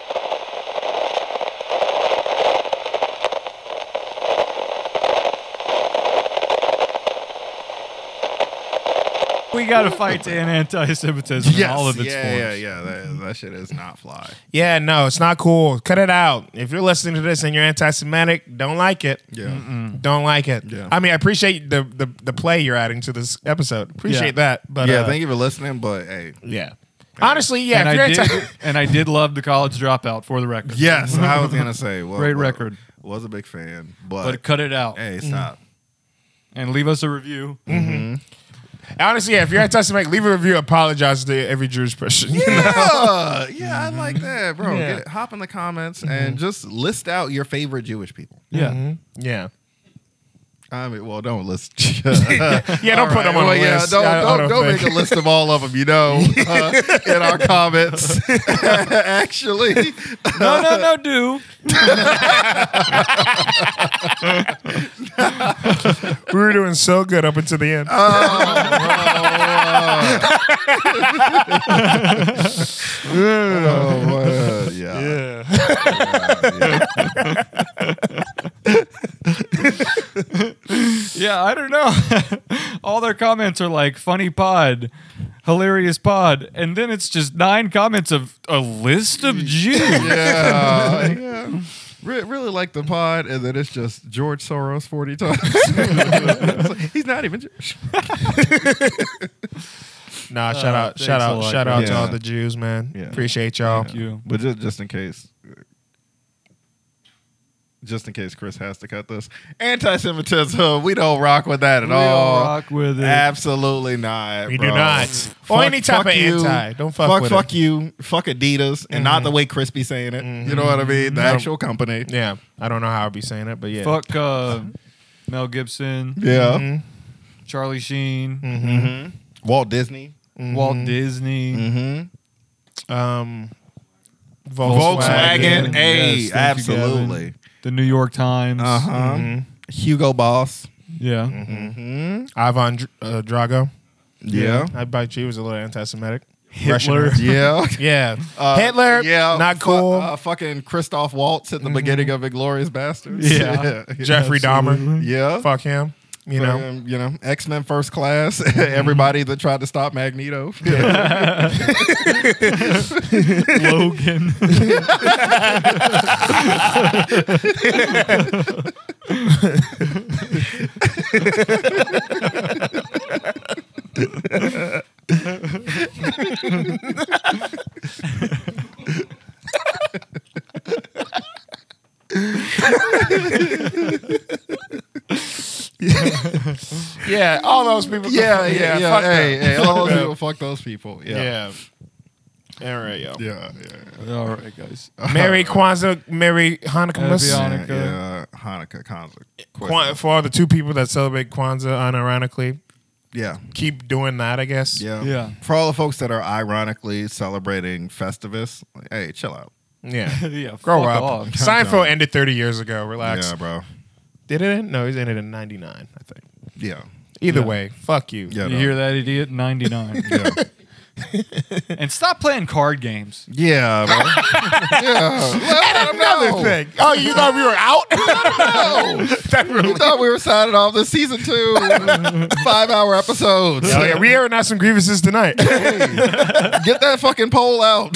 S2: we got to fight to end anti-Semitism in all of its
S3: yeah,
S2: forms.
S3: yeah, yeah. That, that shit is not fly.
S1: Yeah, no, it's not cool. Cut it out. If you're listening to this and you're anti-Semitic, don't like it.
S3: Yeah.
S1: Don't like it.
S3: Yeah.
S1: I mean, I appreciate the, the the play you're adding to this episode. Appreciate
S2: Yeah.
S1: that. But
S3: yeah,
S1: uh,
S3: thank you for listening, but hey.
S1: yeah. Honestly, yeah.
S2: and
S1: if
S2: I
S1: you're
S2: did,
S1: anti-
S2: and I did love the College Dropout for the record.
S3: Yes, I was gonna say well,
S2: Great
S3: well,
S2: record.
S3: Was a big fan, but,
S2: But cut it out
S3: hey, stop.
S2: and leave us a review.
S1: honestly, yeah. If you're anti-Semitic, leave a review. Apologize to every Jewish person.
S3: Yeah, yeah, I like that, bro.
S1: Yeah.
S3: Get it, hop in the comments and just list out your favorite Jewish people.
S2: Yeah.
S1: Mhm. Yeah.
S3: I mean, well, don't list.
S1: Yeah, don't
S3: All
S1: put
S3: right,
S1: them on
S3: well,
S1: a
S3: yeah,
S1: list.
S3: don't
S1: I- I
S3: don't, don't
S1: think.
S3: make a list of all of them. You know, uh, in our comments. Actually,
S2: No, no, no, do.
S1: We were doing so good up until the end.
S3: oh man, yeah.
S1: yeah.
S2: Yeah, I don't know. All their comments are like funny pod, hilarious pod, and then it's just nine comments of a list of Jews.
S3: Yeah, yeah. Re- really like the pod, and then it's just George Soros forty times. It's like, he's not even Jewish.
S1: Nah, shout
S2: Uh,
S1: out, shout
S2: thanks a
S1: out,
S2: lot,
S1: shout out
S3: guys.
S1: to all
S3: Yeah.
S1: the Jews, man.
S3: Yeah.
S1: Appreciate y'all.
S2: Thank you.
S3: But just, just in case, just in case Chris has to cut this, anti-Semitism, we don't rock with that at
S2: We
S3: all.
S2: don't rock with it.
S3: Absolutely not.
S1: We
S3: bro.
S1: do not. Or any type
S3: fuck
S1: of
S3: you.
S1: anti. Don't fuck
S3: fuck
S1: with
S3: fuck
S1: it.
S3: you. Fuck Adidas, and not the way Chris be saying it. You know what I mean? The
S1: No.
S3: actual company.
S1: Yeah, I don't know how I'd be saying it, but yeah.
S2: Fuck uh, Mel Gibson,
S3: Yeah.
S1: Mhm.
S2: Charlie Sheen,
S3: Mm-hmm. Walt Disney.
S2: Walt Disney.
S3: Mm-hmm.
S1: Um,
S3: Volkswagen.
S1: Volkswagen.
S3: Hey,
S2: Yes, thank you,
S3: absolutely.
S2: Gavin. The New York Times.
S3: Uh huh.
S1: Mhm.
S3: Hugo Boss.
S2: Yeah.
S3: Mm-hmm.
S1: Ivan Dr- uh, Drago.
S3: Yeah.
S1: I bet you he was a little anti-Semitic.
S2: Hitler.
S1: Russian.
S3: Yeah.
S1: Yeah.
S3: Uh,
S1: Hitler.
S3: Yeah.
S1: Not
S3: fu-
S1: cool.
S3: uh, fucking Christoph Waltz at the beginning of Inglourious Bastards.
S2: Yeah.
S1: Jeffrey Dahmer.
S2: Absolutely.
S3: Yeah.
S1: Fuck him. You know.
S3: Um, you know, X Men First Class. Everybody that tried to stop Magneto.
S2: Logan.
S1: Yeah, all those people.
S3: Yeah, yeah, yeah.
S1: Fuck
S3: hey,
S1: them.
S3: hey,
S1: Fuck
S3: all those
S1: them.
S3: people, fuck those people. Yeah.
S1: Yeah. All right, yo.
S3: Yeah, yeah.
S2: All right, guys.
S1: Merry Kwanzaa, Merry Hanukkah.
S2: Happy
S3: Yeah,
S2: Hanukkah.
S3: yeah. Hanukkah, Kwanzaa.
S1: Kwan- for all the two people that celebrate Kwanzaa unironically,
S3: Yeah.
S1: keep doing that, I guess.
S3: Yeah.
S2: Yeah.
S3: For all the folks that are ironically celebrating Festivus, like, hey, chill out.
S1: Yeah.
S2: Yeah.
S1: Grow
S2: fuck
S1: up.
S2: off.
S1: Seinfeld ended thirty years ago. Relax.
S3: Yeah, bro.
S1: Did it end? No, it ended in ninety-nine, I think.
S3: Yeah.
S1: Either
S2: Yeah.
S1: way, fuck you.
S3: Yeah.
S2: You
S3: no.
S2: hear that, idiot? ninety-nine.
S3: Yeah.
S2: And stop playing card games.
S3: Yeah, bro. yeah. Let them
S1: Another
S3: know.
S1: thing. Oh, you thought we were out? That really-
S3: You thought we were signing off this season two, five hour episodes.
S1: Oh, yeah, we airing out some grievances tonight.
S3: Get that fucking poll out.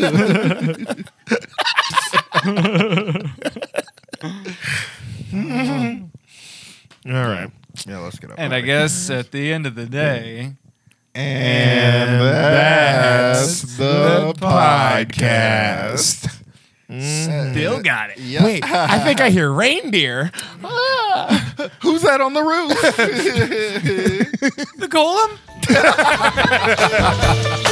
S1: All right.
S3: Yeah, let's get up.
S2: And I guess at the end of the day,
S3: And that's the podcast.
S2: Still got it.
S3: Yep.
S1: Wait, I think I hear reindeer.
S3: Who's that on the roof?
S2: The golem?